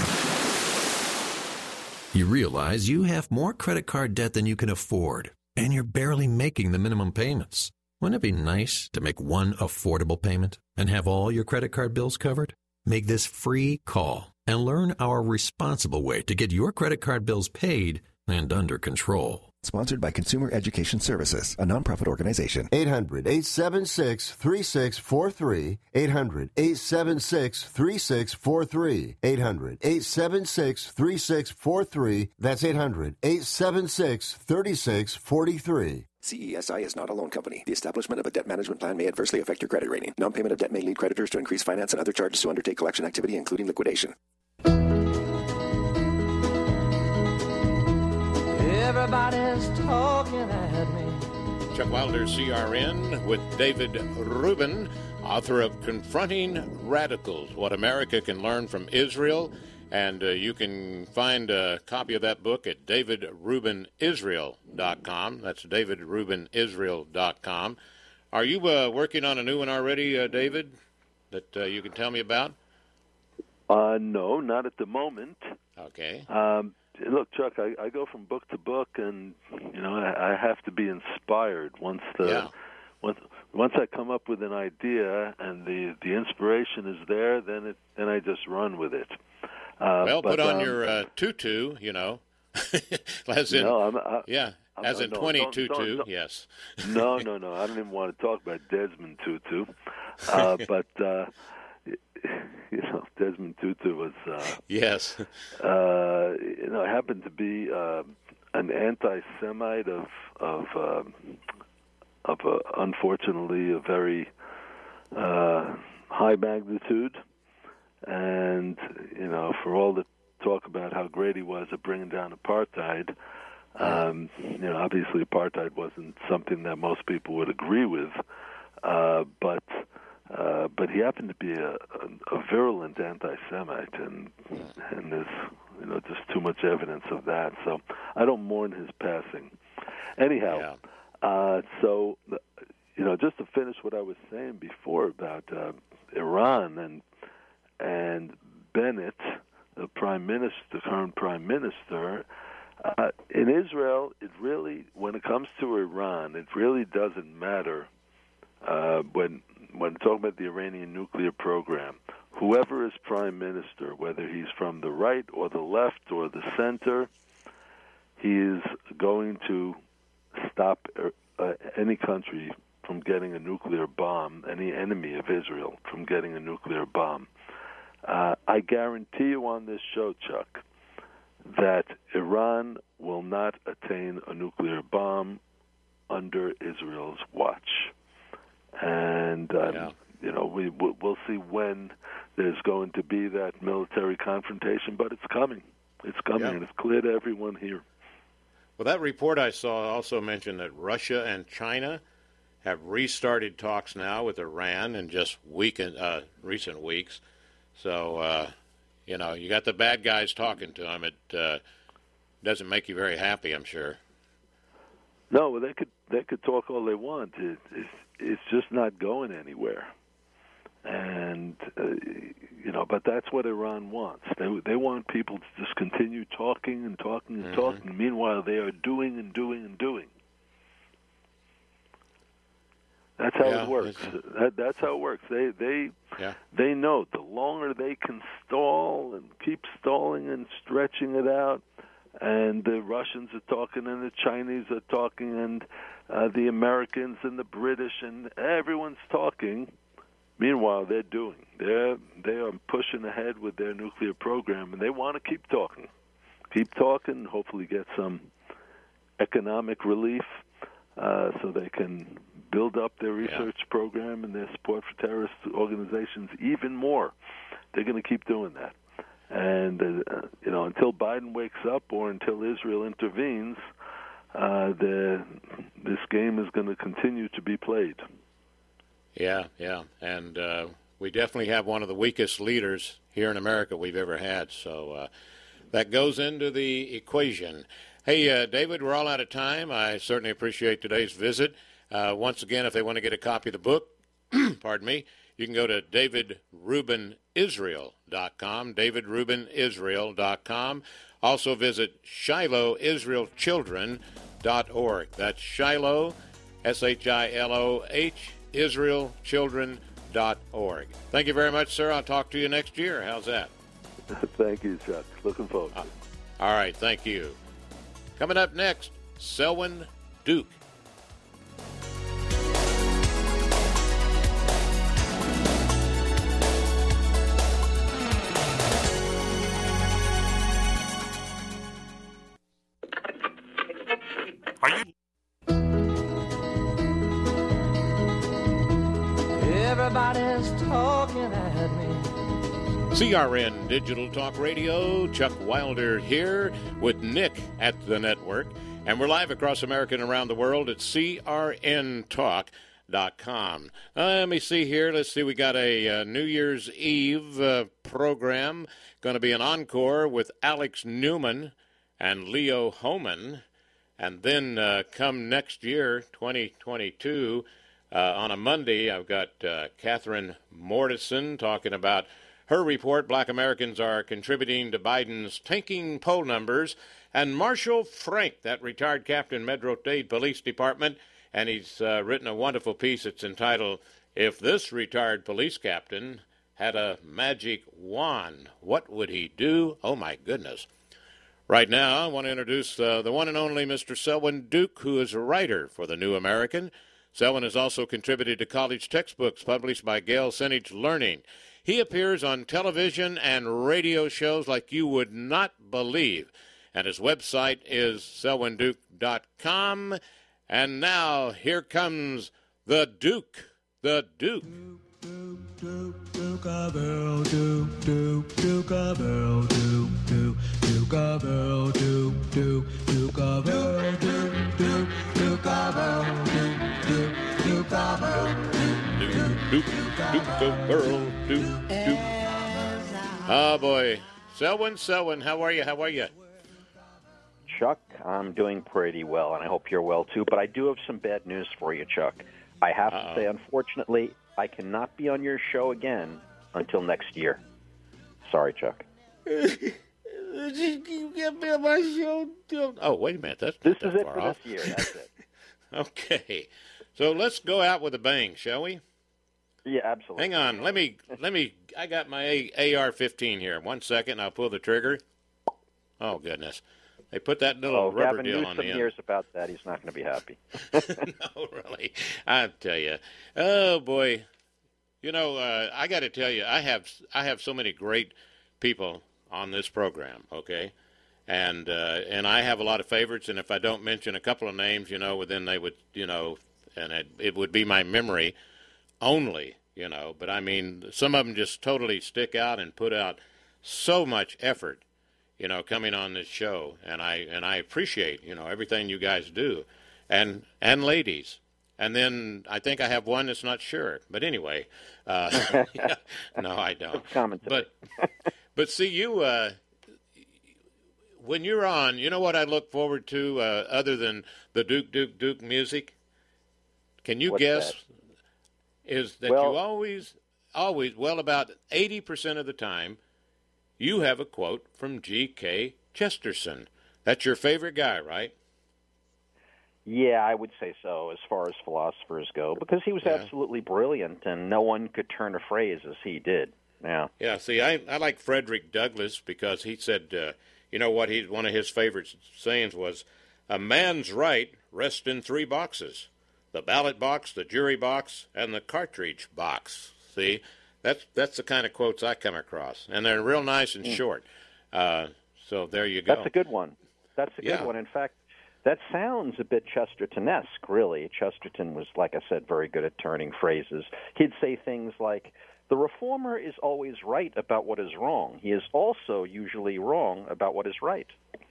You realize you have more credit card debt than you can afford, and you're barely making the minimum payments. Wouldn't it be nice to make one affordable payment and have all your credit card bills covered? Make this free call and learn our responsible way to get your credit card bills paid and under control. Sponsored by Consumer Education Services, a nonprofit organization. eight hundred, eight seven six, three six four three. eight hundred, eight seven six, three six four three. eight hundred, eight seven six, three six four three. That's eight hundred, eight seven six, three six four three. C E S I is not a loan company. The establishment of a debt management plan may adversely affect your credit rating. Non-payment of debt may lead creditors to increase finance and other charges to undertake collection activity, including liquidation. Everybody's talking at me. Chuck Wilder, C R N, with David Rubin, author of Confronting Radicals, What America Can Learn from Israel. And uh, you can find a copy of that book at david rubin israel dot com. That's david rubin israel dot com. Are you uh, working on a new one already, uh, David, that uh, you can tell me about? Uh, no, not at the moment. Okay. Um, look, Chuck, I, I go from book to book, and you know I, I have to be inspired once the yeah. once once I come up with an idea and the, the inspiration is there, then it then I just run with it. Uh, well, but, put on um, your uh, tutu, you know, as in no, I'm, I, yeah, I'm, as in no, twenty don't, tutu, don't, don't, yes. no, no, no. I don't even want to talk about Desmond Tutu, uh, but uh, you know, Desmond Tutu was uh, yes, uh, you know, happened to be uh, an anti-Semite of of uh, of uh, unfortunately a very uh, high magnitude. And, you know, for all the talk about how great he was at bringing down apartheid, um, you know, obviously apartheid wasn't something that most people would agree with, uh, but uh, but he happened to be a, a, a virulent anti-Semite, and and there's, you know, just too much evidence of that. So I don't mourn his passing. Anyhow, yeah. uh, so, you know, just to finish what I was saying before about uh, Iran and And Bennett, the prime minister, the current prime minister, uh, in Israel, it really, when it comes to Iran, it really doesn't matter uh, when when talking about the Iranian nuclear program, whoever is prime minister, whether he's from the right or the left or the center, he is going to stop uh, any country from getting a nuclear bomb, any enemy of Israel from getting a nuclear bomb. Uh, I guarantee you on this show, Chuck, that Iran will not attain a nuclear bomb under Israel's watch. And, um, yeah. you know, we, we'll see when there's going to be that military confrontation, but it's coming. It's coming, yeah. and it's clear to everyone here. Well, that report I saw also mentioned that Russia and China have restarted talks now with Iran in just week, uh, recent weeks. So, uh, you know, you got the bad guys talking to them. It uh, doesn't make you very happy, I'm sure. No, well, they could they could talk all they want. It, it's it's just not going anywhere. And uh, you know, but that's what Iran wants. They they want people to just continue talking and talking and mm-hmm. talking. Meanwhile, they are doing and doing and doing. That's how yeah, it works. That, that's how it works. They they yeah. they know the longer they can stall and keep stalling and stretching it out, and the Russians are talking and the Chinese are talking and uh, the Americans and the British and everyone's talking. Meanwhile, they're doing. They're they are pushing ahead with their nuclear program, and they want to keep talking, keep talking. Hopefully, get some economic relief uh, so they can build up their research yeah. program and their support for terrorist organizations even more. They're going to keep doing that. And, uh, you know, until Biden wakes up or until Israel intervenes, uh, the, this game is going to continue to be played. Yeah, yeah. And uh, we definitely have one of the weakest leaders here in America we've ever had. So uh, that goes into the equation. Hey, uh, David, we're all out of time. I certainly appreciate today's visit. Uh, once again, if they want to get a copy of the book, pardon me, you can go to david rubin israel dot com, david rubin israel dot com. Also visit shiloh israel children dot org. That's Shiloh, S H I L O H, israel children dot org. Thank you very much, sir. I'll talk to you next year. How's that? Thank you, Chuck. Looking forward to it. Uh, all right, thank you. Coming up next, Selwyn Duke. Are you? Everybody's talking at me. C R N Digital Talk Radio, Chuck Wilder here with Nick at the network. And we're live across America and around the world at C R N talk dot com. Uh, let me see here. Let's see. We got a uh, New Year's Eve uh, program. Going to be an encore with Alex Newman and Leo Homan. And then uh, come next year, twenty twenty-two, uh, on a Monday, I've got uh, Catherine Mortison talking about her report, Black Americans are contributing to Biden's tanking poll numbers, and Marshall Frank, that retired captain, Medro-Dade Police Department, and he's uh, written a wonderful piece. It's entitled, If This Retired Police Captain Had a Magic Wand, What Would He Do? Oh, my goodness. Right now, I want to introduce uh, the one and only Mister Selwyn Duke, who is a writer for The New American. Selwyn has also contributed to college textbooks published by Gale Senage Learning. He appears on television and radio shows like you would not believe. And his website is selwyn duke dot com. And now, here comes the Duke, the Duke. Duke, Duke, Duke of Earl, Duke, Duke, Duke of Earl, Duke, Duke, Duke of Earl, Duke, Duke, Duke of Earl, Duke, Duke, Duke of Earl, Duke, Duke, Duke of Earl, Duke, Duke, Duke of Earl, Duke, Duke. Oh, boy. Selwyn, Selwyn, how are you? How are you? Chuck, I'm doing pretty well, and I hope you're well, too. But I do have some bad news for you, Chuck. I have Uh-oh. to say, unfortunately, I cannot be on your show again until next year. Sorry, Chuck. You get me on my show. Oh, wait a minute. That's this that is it for off. this year. That's it. Okay. So let's go out with a bang, shall we? Yeah, absolutely. Hang on. Let me, let me, I got my A R fifteen here. One second, I'll pull the trigger. Oh, goodness. They put that little oh, rubber Gavin deal Newsom on the end. hears about that. He's not going to be happy. No, really. I tell you. Oh, boy. You know, uh, I got to tell you, I have I have so many great people on this program, okay? And uh, and I have a lot of favorites, and if I don't mention a couple of names, you know, then they would, you know, and it, it would be my memory only, you know. But, I mean, some of them just totally stick out and put out so much effort, you know, coming on this show. And I and I appreciate, you know, everything you guys do. And and ladies. And then I think I have one that's not sure. But anyway, uh, yeah, no, I don't. But, but see, you, uh, when you're on, you know what I look forward to uh, other than the Duke, Duke, Duke music? Can you What's guess? that? Is that well, you always, always, well, about eighty percent of the time, you have a quote from G K Chesterton. That's your favorite guy, right? Yeah, I would say so as far as philosophers go, because he was Yeah. absolutely brilliant, and no one could turn a phrase as he did. Yeah. Yeah, see, I, I like Frederick Douglass because he said, uh, you know what, he, one of his favorite sayings was, a man's right rests in three boxes, the ballot box, the jury box, and the cartridge box. See, that's that's the kind of quotes I come across, and they're real nice and Mm. short. Uh, so there you go. That's a good one. That's a good Yeah. one. In fact, that sounds a bit Chesterton-esque, really. Chesterton was, like I said, very good at turning phrases. He'd say things like, the reformer is always right about what is wrong. He is also usually wrong about what is right.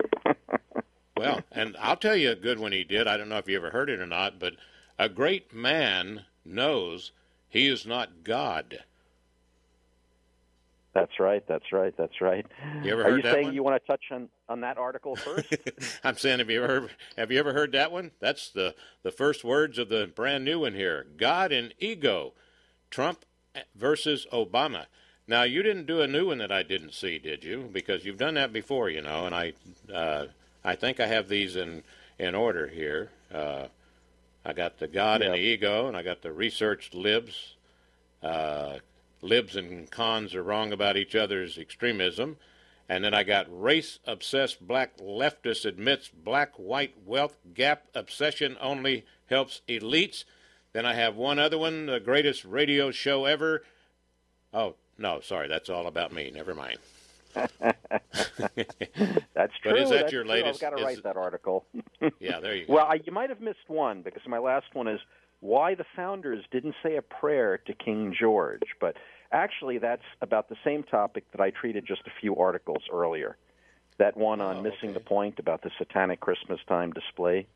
Well, and I'll tell you a good one he did. I don't know if you ever heard it or not, but a great man knows he is not God. That's right, that's right, that's right. You ever Are heard you that saying one? you want to touch on, on that article first? I'm saying, have you ever have you ever heard that one? That's the the first words of the brand new one here. God and ego, Trump versus Obama. Now you didn't do a new one that I didn't see, did you? Because you've done that before, you know. And I uh, I think I have these in in order here. Uh, I got the God and the ego, and I got the researched libs. Uh, libs and cons are wrong about each other's extremism. And then I got race-obsessed black leftist admits black-white wealth gap obsession only helps elites. Then I have one other one, the greatest radio show ever. Oh, no, sorry, that's all about me. Never mind. That's true. But is that That's your true. latest? I've got to is- write that article. Yeah, there you go. Well, I, you might have missed one, because my last one is why the founders didn't say a prayer to King George. But actually, that's about the same topic that I treated just a few articles earlier. That one on Oh, missing okay. the point about the satanic Christmas time display.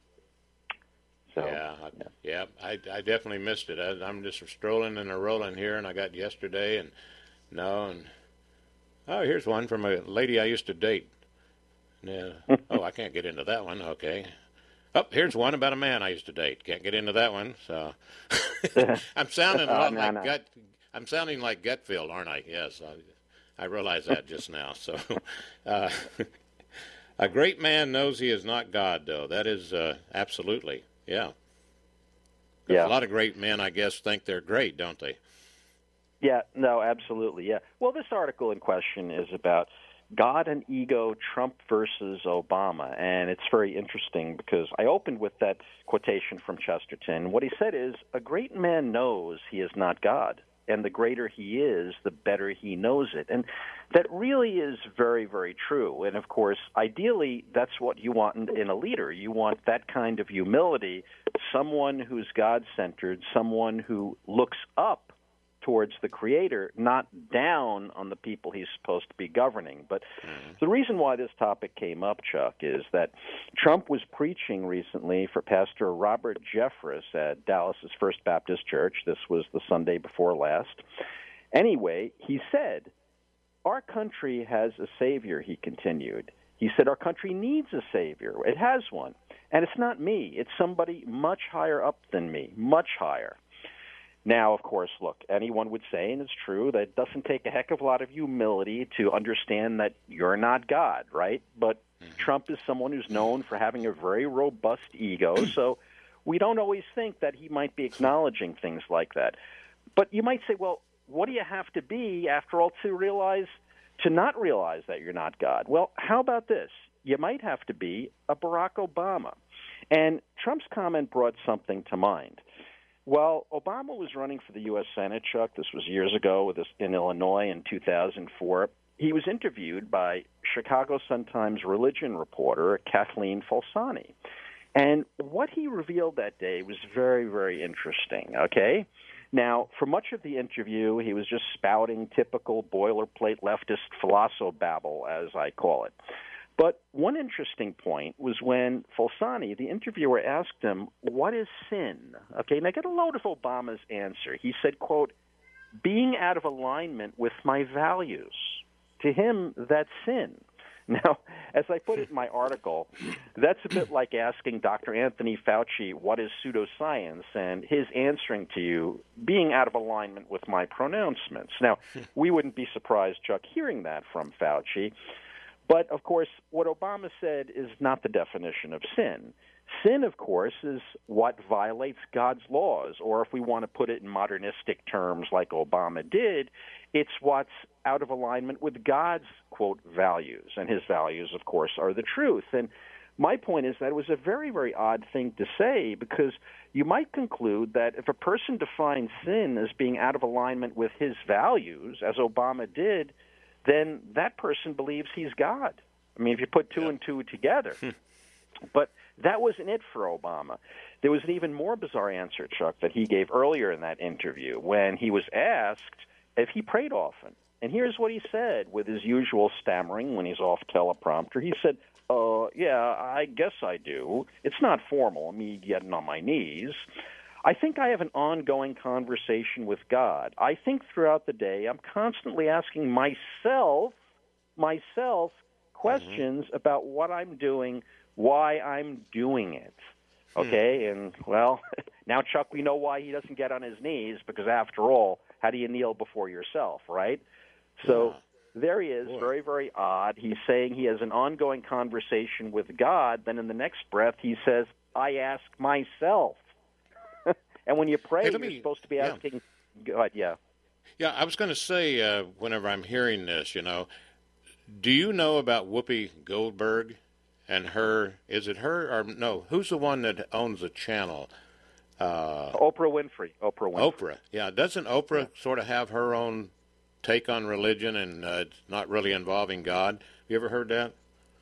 So, yeah, I, yeah, I, I definitely missed it. I, I'm just strolling and a rolling here, and I got yesterday, and no, and oh, here's one from a lady I used to date. Yeah. Oh, I can't get into that one. Okay. Oh, here's one about a man I used to date. Can't get into that one. So I'm sounding a Oh, lot no, like no. gut. I'm sounding like Gutfield, aren't I? Yes, I, I realize that just now. So, uh, a great man knows he is not God, though. That is uh, absolutely, yeah. 'Cause Yeah. A lot of great men, I guess, think they're great, don't they? Yeah, no, absolutely, yeah. Well, this article in question is about God and ego, Trump versus Obama, and it's very interesting because I opened with that quotation from Chesterton. What he said is, a great man knows he is not God, and the greater he is, the better he knows it. And that really is very, very true. And, of course, ideally, that's what you want in, in a leader. You want that kind of humility, someone who's God-centered, someone who looks up towards the Creator, not down on the people he's supposed to be governing. But the reason why this topic came up, Chuck, is that Trump was preaching recently for Pastor Robert Jeffress at Dallas's First Baptist Church. This was the Sunday before last. Anyway, he said, our country has a Savior, he continued. He said, our country needs a Savior. It has one. And it's not me. It's somebody much higher up than me, much higher. Now, of course, look, anyone would say, and it's true, that it doesn't take a heck of a lot of humility to understand that you're not God, right? But Trump is someone who's known for having a very robust ego, so we don't always think that he might be acknowledging things like that. But you might say, well, what do you have to be, after all, to realize, to not realize that you're not God? Well, how about this? You might have to be a Barack Obama. And Trump's comment brought something to mind. While Obama was running for the U S Senate, Chuck, this was years ago with this, in Illinois in two thousand four, he was interviewed by Chicago Sun-Times religion reporter Kathleen Falsani. And what he revealed that day was very, very interesting, okay? Now, for much of the interview, he was just spouting typical boilerplate leftist philosophabble, as I call it. But one interesting point was when Falsani, the interviewer, asked him, what is sin? Okay, now get a load of Obama's answer. He said, quote, being out of alignment with my values. To him, that's sin. Now, as I put it in my article, that's a bit like asking Doctor Anthony Fauci what is pseudoscience and his answering to you being out of alignment with my pronouncements. Now, we wouldn't be surprised, Chuck, hearing that from Fauci. But, of course, what Obama said is not the definition of sin. Sin, of course, is what violates God's laws, or if we want to put it in modernistic terms like Obama did, it's what's out of alignment with God's, quote, values. And his values, of course, are the truth. And my point is that it was a very, very odd thing to say, because you might conclude that if a person defines sin as being out of alignment with his values, as Obama did, then that person believes he's God. I mean, if you put two yeah. and two together. But that wasn't it for Obama. There was an even more bizarre answer, Chuck, that he gave earlier in that interview when he was asked if he prayed often. And here's what he said with his usual stammering when he's off teleprompter. He said, uh, yeah, I guess I do. It's not formal, me getting on my knees. I think I have an ongoing conversation with God. I think throughout the day I'm constantly asking myself, myself, questions mm-hmm. about what I'm doing, why I'm doing it. Okay, hmm. and, well, now, Chuck, we know why he doesn't get on his knees, because, after all, how do you kneel before yourself, right? So yeah. there he is, Boy. very, very odd. He's saying he has an ongoing conversation with God. Then in the next breath, he says, I ask myself. And when you pray, hey, you're me, supposed to be asking yeah. God, yeah. Yeah, I was going to say, uh, whenever I'm hearing this, you know, do you know about Whoopi Goldberg and her, is it her, or no, who's the one that owns the channel? Uh, Oprah Winfrey. Oprah Winfrey. Oprah, yeah. Doesn't Oprah yeah. sort of have her own take on religion and uh, it's not really involving God? You ever heard that?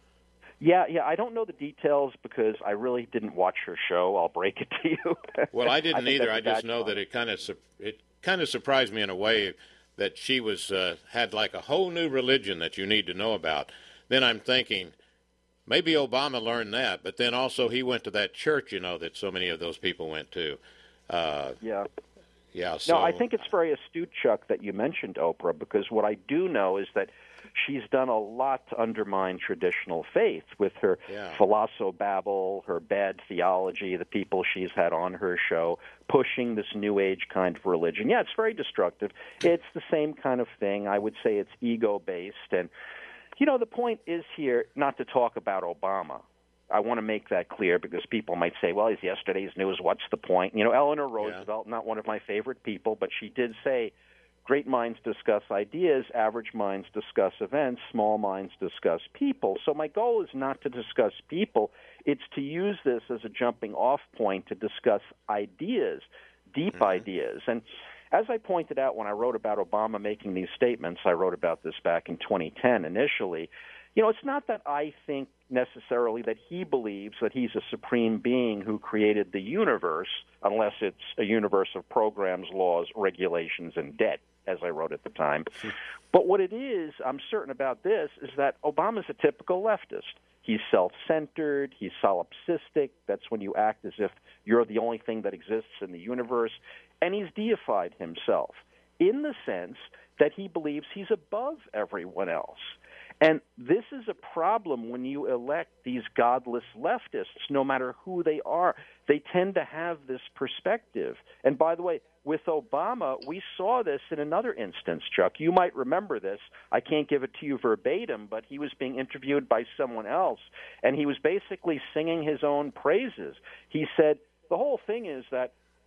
Yeah, yeah. I don't know the details because I really didn't watch her show. I'll break it to you. Well, I didn't I either. I just bad know fun. that it kind of it kind of surprised me in a way that she was uh, had like a whole new religion that you need to know about. Then I'm thinking, maybe Obama learned that, but then also he went to that church, you know, that so many of those people went to. Uh, yeah. Yeah. So, no, I think it's very astute, Chuck, that you mentioned Oprah, because what I do know is that she's done a lot to undermine traditional faith with her yeah. philosophabble, her bad theology, the people she's had on her show, pushing this New Age kind of religion. Yeah, it's very destructive. It's the same kind of thing. I would say it's ego-based. And, you know, the point is here not to talk about Obama. I want to make that clear because people might say, well, he's yesterday's news. What's the point? You know, Eleanor Roosevelt, yeah. not one of my favorite people, but she did say, great minds discuss ideas, average minds discuss events, small minds discuss people. So my goal is not to discuss people. It's to use this as a jumping off point to discuss ideas, deep mm-hmm. ideas. And as I pointed out when I wrote about Obama making these statements, I wrote about this back in twenty ten initially, you know, it's not that I think necessarily that he believes that he's a supreme being who created the universe, unless it's a universe of programs, laws, regulations, and debt, as I wrote at the time. But what it is, I'm certain about this, is that Obama's a typical leftist. He's self-centered, he's solipsistic, that's when you act as if you're the only thing that exists in the universe, and he's deified himself in the sense that he believes he's above everyone else. And this is a problem when you elect these godless leftists, no matter who they are. They tend to have this perspective. And by the way, with Obama, we saw this in another instance, Chuck. You might remember this. I can't give it to you verbatim, but he was being interviewed by someone else, and he was basically singing his own praises. He said, the whole thing is that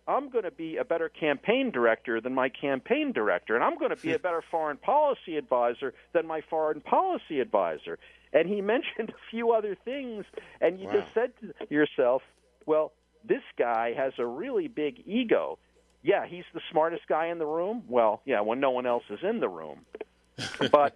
I'm going to be a better campaign director than my campaign director, and I'm going to be a better foreign policy advisor than my foreign policy advisor. And he mentioned a few other things, and you wow. just said to yourself, well, this guy has a really big ego. Yeah, he's the smartest guy in the room. Well, yeah, when no one else is in the room. But,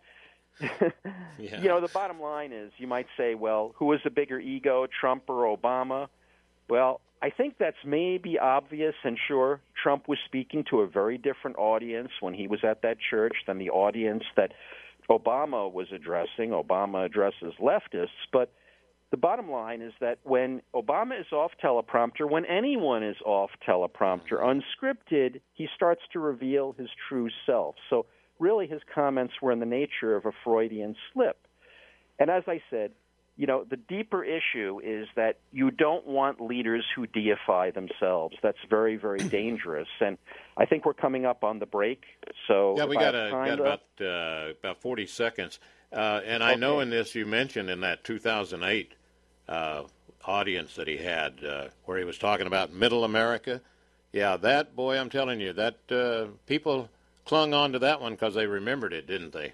yeah. you know, the bottom line is you might say, well, who has a bigger ego, Trump or Obama? Well, I think that's maybe obvious, and sure, Trump was speaking to a very different audience when he was at that church than the audience that Obama was addressing. Obama addresses leftists, but the bottom line is that when Obama is off teleprompter, when anyone is off teleprompter, unscripted, he starts to reveal his true self. So really his comments were in the nature of a Freudian slip. And as I said, you know, the deeper issue is that you don't want leaders who deify themselves. That's very, very dangerous. And I think we're coming up on the break. So yeah, we got, a, got about uh, about forty seconds. Uh, and I okay. know in this you mentioned in that two thousand eight uh, audience that he had uh, where he was talking about Middle America. Yeah, that, boy, I'm telling you, that uh, people clung on to that one because they remembered it, didn't they?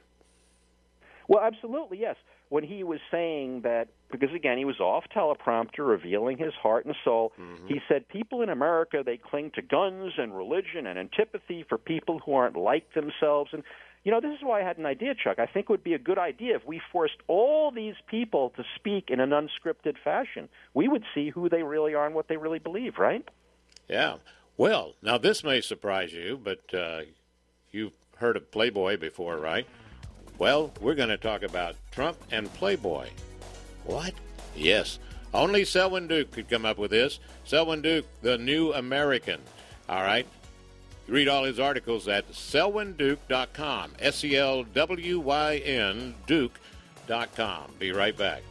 Well, absolutely, yes. When he was saying that, because, again, he was off teleprompter, revealing his heart and soul, mm-hmm. he said people in America, they cling to guns and religion and antipathy for people who aren't like themselves. And, you know, this is why I had an idea, Chuck. I think it would be a good idea if we forced all these people to speak in an unscripted fashion. We would see who they really are and what they really believe, right? Yeah. Well, now this may surprise you, but uh, you've heard of Playboy before, right? Well, we're going to talk about Trump and Playboy. What? Yes. Only Selwyn Duke could come up with this. Selwyn Duke, the New American. All right? Read all his articles at selwyn duke dot com. S E L W Y N Duke dot com. Be right back.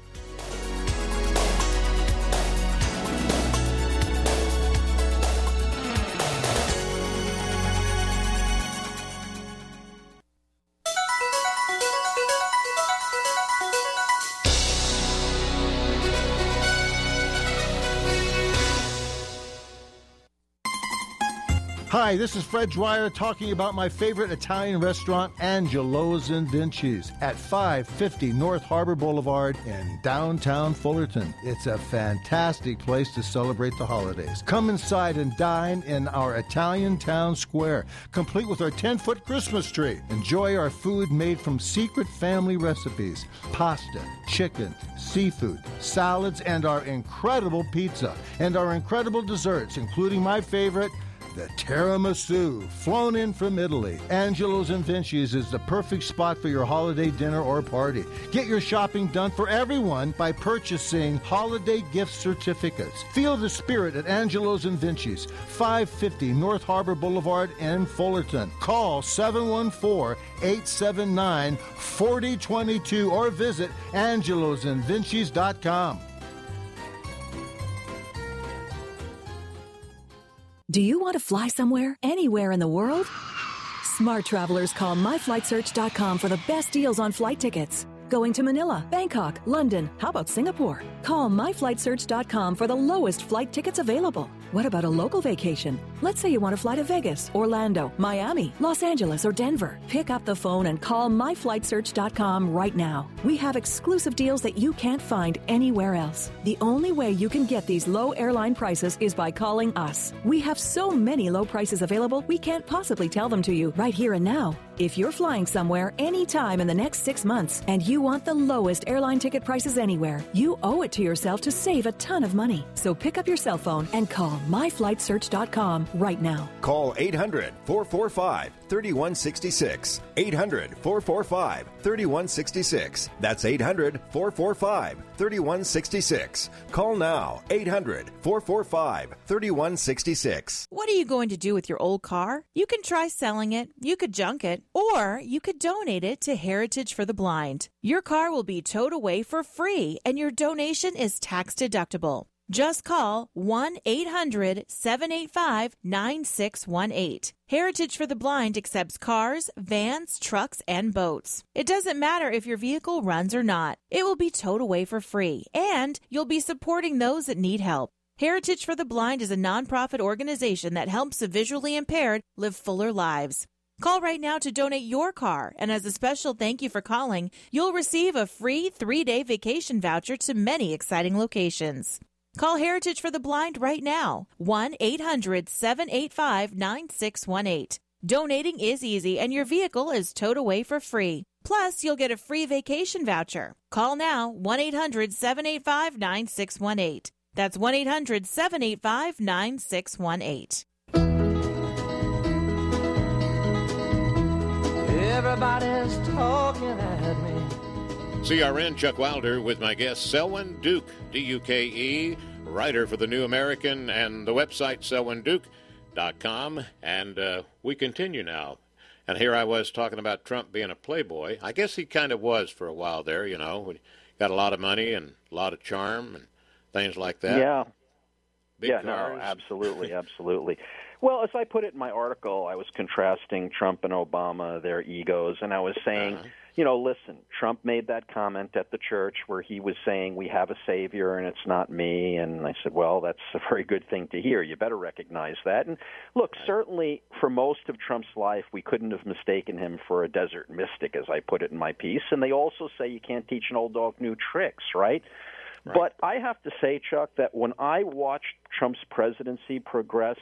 Hi, this is Fred Dwyer talking about my favorite Italian restaurant, Angelo's and Vinci's, at five fifty North Harbor Boulevard in downtown Fullerton. It's a fantastic place to celebrate the holidays. Come inside and dine in our Italian town square, complete with our ten-foot Christmas tree. Enjoy our food made from secret family recipes, pasta, chicken, seafood, salads, and our incredible pizza, and our incredible desserts, including my favorite, the tiramisu, flown in from Italy. Angelo's and Vinci's is the perfect spot for your holiday dinner or party. Get your shopping done for everyone by purchasing holiday gift certificates. Feel the spirit at Angelo's and Vinci's, five fifty North Harbor Boulevard in Fullerton. Call seven one four, eight seven nine, four zero two two or visit angelos and vinci's dot com. Do you want to fly somewhere, anywhere in the world? Smart travelers call my flight search dot com for the best deals on flight tickets. Going to Manila, Bangkok, London, how about Singapore? Call my flight search dot com for the lowest flight tickets available. What about a local vacation? Let's say you want to fly to Vegas, Orlando, Miami, Los Angeles, or Denver. Pick up the phone and call my flight search dot com right now. We have exclusive deals that you can't find anywhere else. The only way you can get these low airline prices is by calling us. We have so many low prices available, we can't possibly tell them to you right here and now. If you're flying somewhere anytime in the next six months and you want the lowest airline ticket prices anywhere, you owe it to yourself to save a ton of money. So pick up your cell phone and call my flight search dot com right now. Call eight hundred, four four five, three one six six. eight hundred, four four five, three one six six. That's eight hundred, four four five, three one six six. Call now. eight hundred, four four five, three one six six. What are you going to do with your old car? You can try selling it, you could junk it, or you could donate it to Heritage for the Blind. Your car will be towed away for free, and your donation is tax deductible. Just call one eight hundred, seven eight five, nine six one eight. Heritage for the Blind accepts cars, vans, trucks, and boats. It doesn't matter if your vehicle runs or not. It will be towed away for free, and you'll be supporting those that need help. Heritage for the Blind is a nonprofit organization that helps the visually impaired live fuller lives. Call right now to donate your car, and as a special thank you for calling, you'll receive a free three-day vacation voucher to many exciting locations. Call Heritage for the Blind right now, one eight hundred seven eight five nine six one eight. Donating is easy, and your vehicle is towed away for free. Plus, you'll get a free vacation voucher. Call now, one eight hundred seven eight five nine six one eight. That's one eight hundred seven eight five nine six one eight. Everybody's talking at me. C R N Chuck Wilder with my guest Selwyn Duke, D U K E, writer for The New American and the website selwyn duke dot com. And uh, we continue now. And here I was talking about Trump being a playboy. I guess he kind of was for a while there, you know. He got a lot of money and a lot of charm and things like that. Yeah. Big yeah, cars. no, absolutely, absolutely. Well, as I put it in my article, I was contrasting Trump and Obama, their egos, and I was saying, uh-huh. you know, listen, Trump made that comment at the church where he was saying, we have a savior and it's not me. And I said, well, that's a very good thing to hear. You better recognize that. And look, certainly for most of Trump's life, we couldn't have mistaken him for a desert mystic, as I put it in my piece. And they also say you can't teach an old dog new tricks, right? Right. But I have to say, Chuck, that when I watched Trump's presidency progress,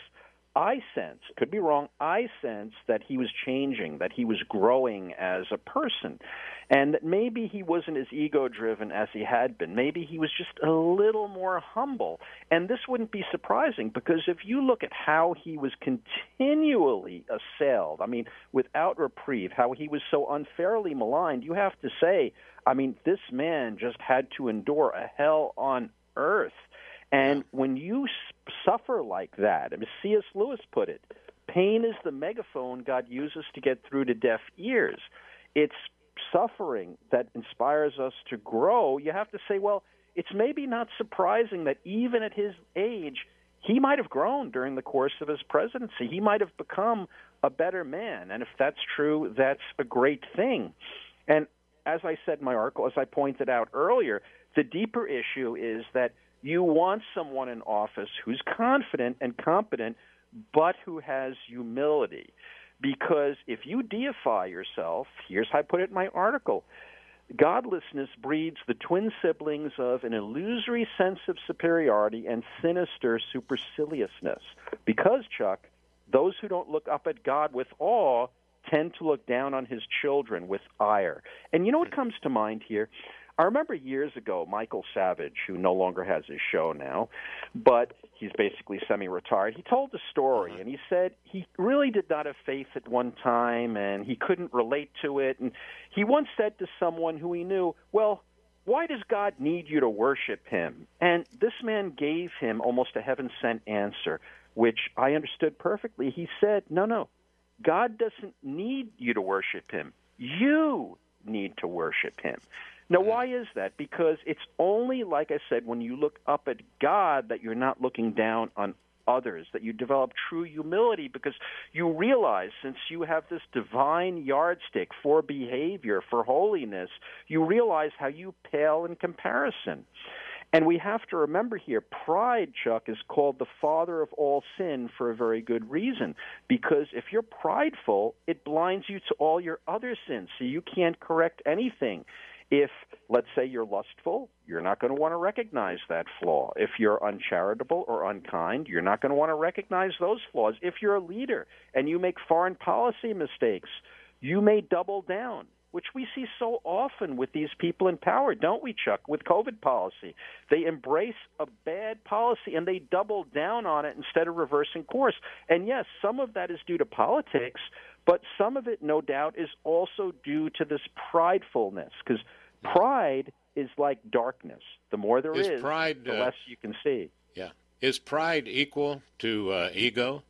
I sense, could be wrong, I sense that he was changing, that he was growing as a person, and that maybe he wasn't as ego-driven as he had been. Maybe he was just a little more humble. And this wouldn't be surprising, because if you look at how he was continually assailed, I mean, without reprieve, how he was so unfairly maligned, you have to say, I mean, this man just had to endure a hell on earth. And when you suffer like that, as C S Lewis put it, pain is the megaphone God uses to get through to deaf ears. It's suffering that inspires us to grow. You have to say, well, it's maybe not surprising that even at his age, he might have grown during the course of his presidency. He might have become a better man. And if that's true, that's a great thing. And as I said in my article, as I pointed out earlier, the deeper issue is that you want someone in office who's confident and competent, but who has humility. Because if you deify yourself, here's how I put it in my article, godlessness breeds the twin siblings of an illusory sense of superiority and sinister superciliousness. Because, Chuck, those who don't look up at God with awe tend to look down on his children with ire. And you know what comes to mind here? I remember years ago, Michael Savage, who no longer has his show now, but he's basically semi-retired, he told a story, and he said he really did not have faith at one time, and he couldn't relate to it. And he once said to someone who he knew, well, why does God need you to worship him? And this man gave him almost a heaven-sent answer, which I understood perfectly. He said, no, no, God doesn't need you to worship him. You need to worship him. Now, why is that? Because it's only, like I said, when you look up at God that you're not looking down on others, that you develop true humility, because you realize since you have this divine yardstick for behavior, for holiness, you realize how you pale in comparison. And we have to remember here, pride, Chuck, is called the father of all sin for a very good reason. Because if you're prideful, it blinds you to all your other sins, so you can't correct anything. If, let's say, you're lustful, you're not going to want to recognize that flaw. If you're uncharitable or unkind, you're not going to want to recognize those flaws. If you're a leader and you make foreign policy mistakes, you may double down, which we see so often with these people in power, don't we, Chuck, with COVID policy? They embrace a bad policy and they double down on it instead of reversing course. And yes, some of that is due to politics, but some of it, no doubt, is also due to this pridefulness, because pride is like darkness. The more there is, is pride, the uh, less you can see. Yeah. Is pride equal to uh, ego?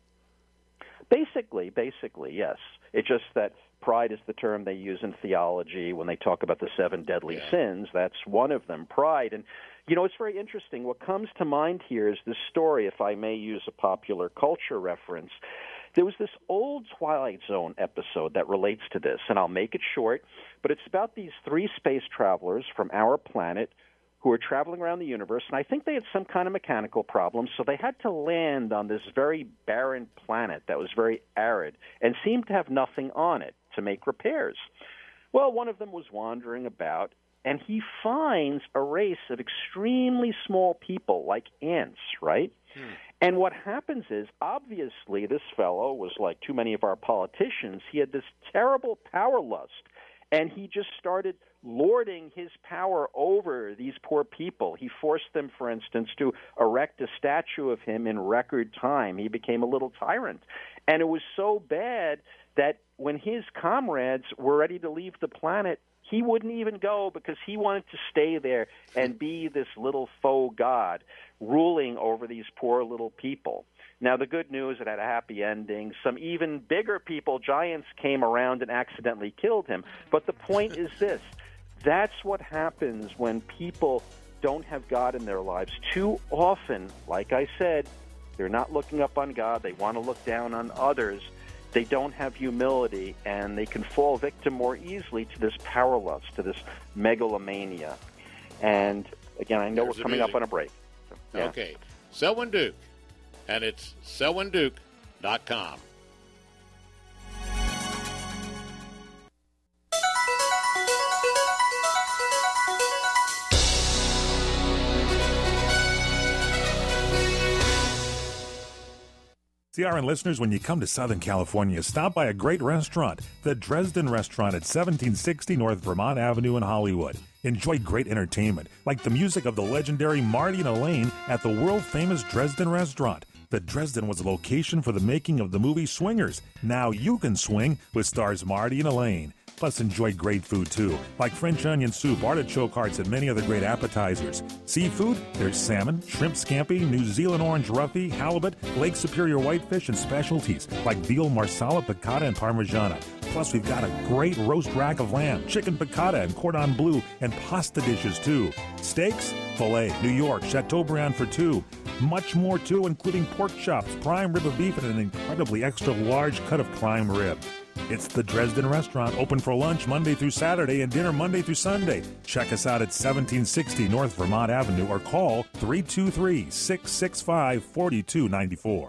Basically, basically, yes. It's just that pride is the term they use in theology when they talk about the seven deadly yeah. sins. That's one of them, pride. And, you know, it's very interesting. What comes to mind here is this story, if I may use a popular culture reference. There was this old Twilight Zone episode that relates to this, and I'll make it short, but it's about these three space travelers from our planet who were traveling around the universe, and I think they had some kind of mechanical problem, so they had to land on this very barren planet that was very arid and seemed to have nothing on it to make repairs. Well, one of them was wandering about, and he finds a race of extremely small people, like ants, right? Hmm. And what happens is, obviously, this fellow was like too many of our politicians. He had this terrible power lust, and he just started lording his power over these poor people. He forced them, for instance, to erect a statue of him in record time. He became a little tyrant. And it was so bad that when his comrades were ready to leave the planet, he wouldn't even go because he wanted to stay there and be this little faux god ruling over these poor little people. Now, the good news, it had a happy ending. Some even bigger people, giants, came around and accidentally killed him. But the point is this. That's what happens when people don't have God in their lives. Too often, like I said, they're not looking up on God. They want to look down on others. They don't have humility, and they can fall victim more easily to this power lust, to this megalomania. And, again, I know There's we're coming up on a break. So, yeah. Okay. Selwyn Duke, and it's selwyn duke dot com. C R N listeners, when you come to Southern California, stop by a great restaurant, the Dresden Restaurant at seventeen sixty North Vermont Avenue in Hollywood. Enjoy great entertainment, like the music of the legendary Marty and Elaine at the world-famous Dresden Restaurant. The Dresden was a location for the making of the movie Swingers. Now you can swing with stars Marty and Elaine. Plus, enjoy great food, too, like French onion soup, artichoke hearts, and many other great appetizers. Seafood, there's salmon, shrimp scampi, New Zealand orange roughy, halibut, Lake Superior whitefish, and specialties like veal marsala, piccata, and parmigiana. Plus, we've got a great roast rack of lamb, chicken piccata, and cordon bleu, and pasta dishes, too. Steaks, filet, New York, Chateaubriand for two. Much more, too, including pork chops, prime rib of beef, and an incredibly extra large cut of prime rib. It's the Dresden Restaurant, open for lunch Monday through Saturday and dinner Monday through Sunday. Check us out at seventeen sixty North Vermont Avenue or call three two three, six six five, four two nine four.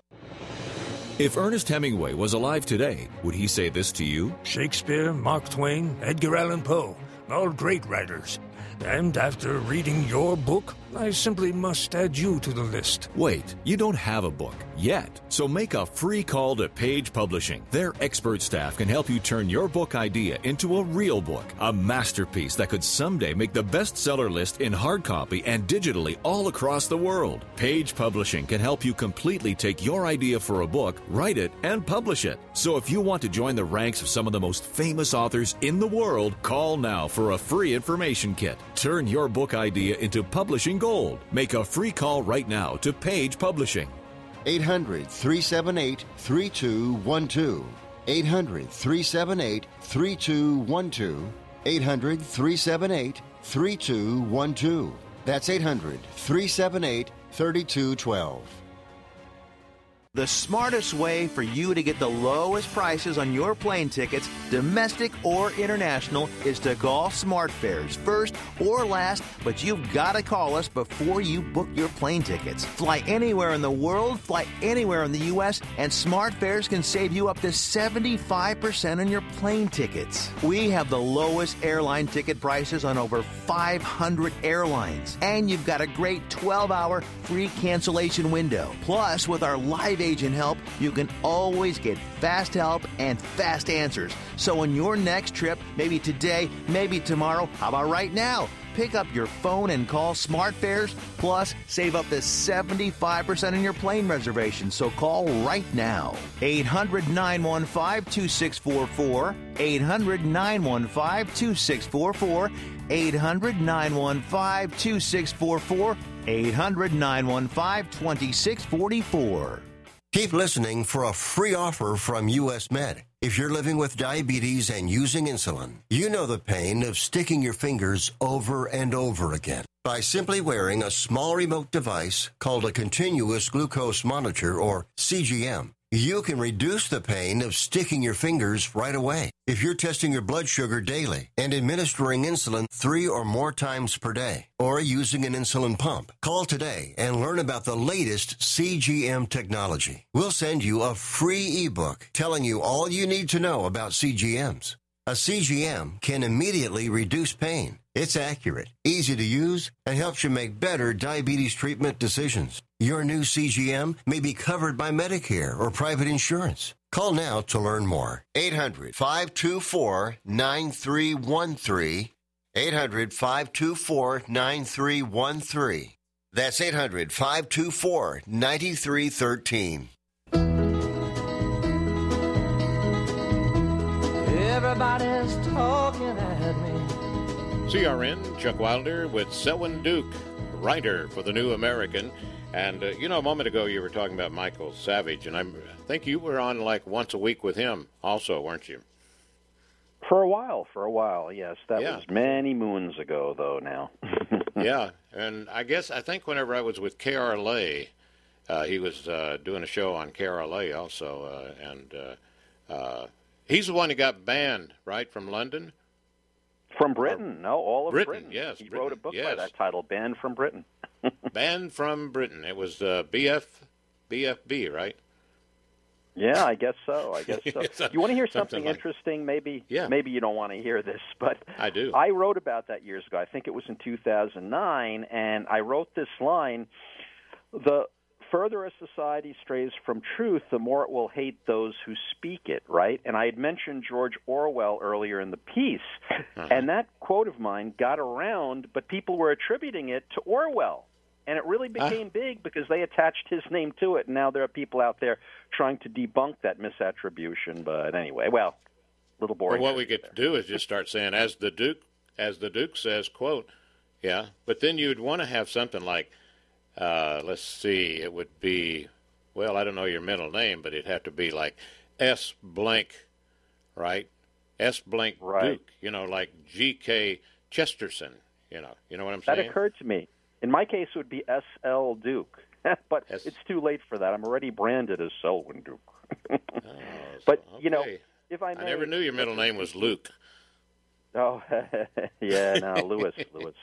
If Ernest Hemingway was alive today, would he say this to you? Shakespeare, Mark Twain, Edgar Allan Poe, all great writers. And after reading your book, I simply must add you to the list. Wait, you don't have a book yet. So make a free call to Page Publishing. Their expert staff can help you turn your book idea into a real book, a masterpiece that could someday make the bestseller list in hard copy and digitally all across the world. Page Publishing can help you completely take your idea for a book, write it, and publish it. So if you want to join the ranks of some of the most famous authors in the world, call now for a free information kit. Turn your book idea into publishing gold. Make a free call right now to Page Publishing. eight hundred, three seven eight, three two one two. eight hundred, three seven eight, three two one two. eight hundred, three seven eight, three two one two. That's eight hundred, three seven eight, three two one two. The smartest way for you to get the lowest prices on your plane tickets, domestic or international, is to call SmartFares first or last, but you've got to call us before you book your plane tickets. Fly anywhere in the world, fly anywhere in the U S, and SmartFares can save you up to seventy-five percent on your plane tickets. We have the lowest airline ticket prices on over five hundred airlines, and you've got a great twelve-hour free cancellation window. Plus, with our live agent help, you can always get fast help and fast answers. So on your next trip, maybe today, maybe tomorrow, how about right now? Pick up your phone and call SmartFares, plus save up to seventy-five percent on your plane reservation. So call right now. eight hundred, nine one five, two six four four. eight hundred, nine one five, two six four four. eight hundred, nine one five, two six four four. eight hundred, nine one five, two six four four. Keep listening for a free offer from U S Med. If you're living with diabetes and using insulin, you know the pain of sticking your fingers over and over again. By simply wearing a small remote device called a continuous glucose monitor, or C G M, You can reduce the pain of sticking your fingers right away if you're testing your blood sugar daily and administering insulin three or more times per day or using an insulin pump. Call today and learn about the latest C G M technology. We'll send you a free ebook telling you all you need to know about C G Ms. A C G M can immediately reduce pain. It's accurate, easy to use, and helps you make better diabetes treatment decisions. Your new C G M may be covered by Medicare or private insurance. Call now to learn more. eight hundred, five two four, nine three one three. eight hundred, five two four, nine three one three. That's eight hundred, five two four, nine three one three. Everybody's talking at me. C R N, Chuck Wilder with Selwyn Duke, writer for The New American. And, uh, you know, a moment ago you were talking about Michael Savage, and I'm, I think you were on like once a week with him also, weren't you? For a while, for a while, yes. That Yeah. was many moons ago, though, now. Yeah, and I guess, I think whenever I was with K R L A, uh, he was uh, doing a show on K R L A also, uh, and uh, uh, he's the one who got banned, right, from London? From Britain, no, all of Britain, Britain. yes. He Britain, wrote a book yes. by that title, Banned from Britain. Banned from Britain. It was uh, B F, B F B, right? Yeah, I guess so. I guess so. You want to hear something, Something like- interesting? Maybe. Yeah. Maybe you don't want to hear this, but I do. I wrote about that years ago. I think it was in two thousand nine, and I wrote this line: the further a society strays from truth, the more it will hate those who speak it, right? And I had mentioned George Orwell earlier in the piece, Uh-huh. and that quote of mine got around, but people were attributing it to Orwell. And it really became big because they attached his name to it, and now there are people out there trying to debunk that misattribution. But anyway, well, a little boring. Well, what we could do is just start saying, as the Duke, as the Duke says, quote, yeah. But then you'd want to have something like, uh, let's see, it would be, well, I don't know your middle name, but it'd have to be like S blank, right? S blank Right. Duke, you know, like G K Chesterton, you know, you know what I'm That saying? occurred to me. In my case, it would be S L Duke, but S- it's too late for that. I'm already branded as Selwyn Duke. But, you know, okay. if I may... I never knew your middle name was Luke. Oh, yeah, no, Lewis, Lewis.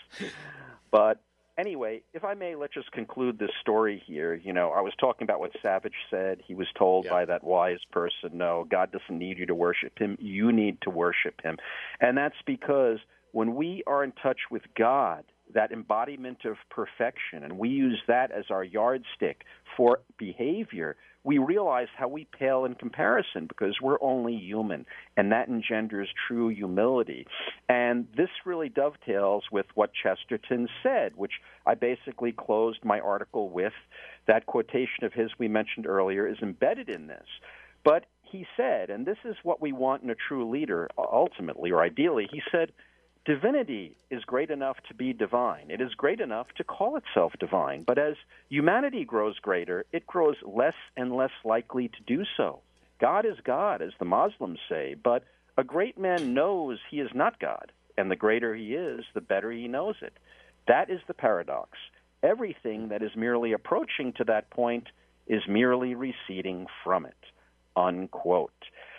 But anyway, if I may, let's just conclude this story here. You know, I was talking about what Savage said. He was told by that wise person, no, God doesn't need you to worship him. You need to worship him. And that's because when we are in touch with God, that embodiment of perfection, and we use that as our yardstick for behavior, we realize how we pale in comparison because we're only human, and that engenders true humility. And this really dovetails with what Chesterton said, which I basically closed my article with. That quotation of his we mentioned earlier is embedded in this. But he said, and this is what we want in a true leader ultimately or ideally, he said, divinity is great enough to be divine. It is great enough to call itself divine. But as humanity grows greater, it grows less and less likely to do so. God is God, as the Muslims say, but a great man knows he is not God, and the greater he is, the better he knows it. That is the paradox. Everything that is merely approaching to that point is merely receding from it, unquote.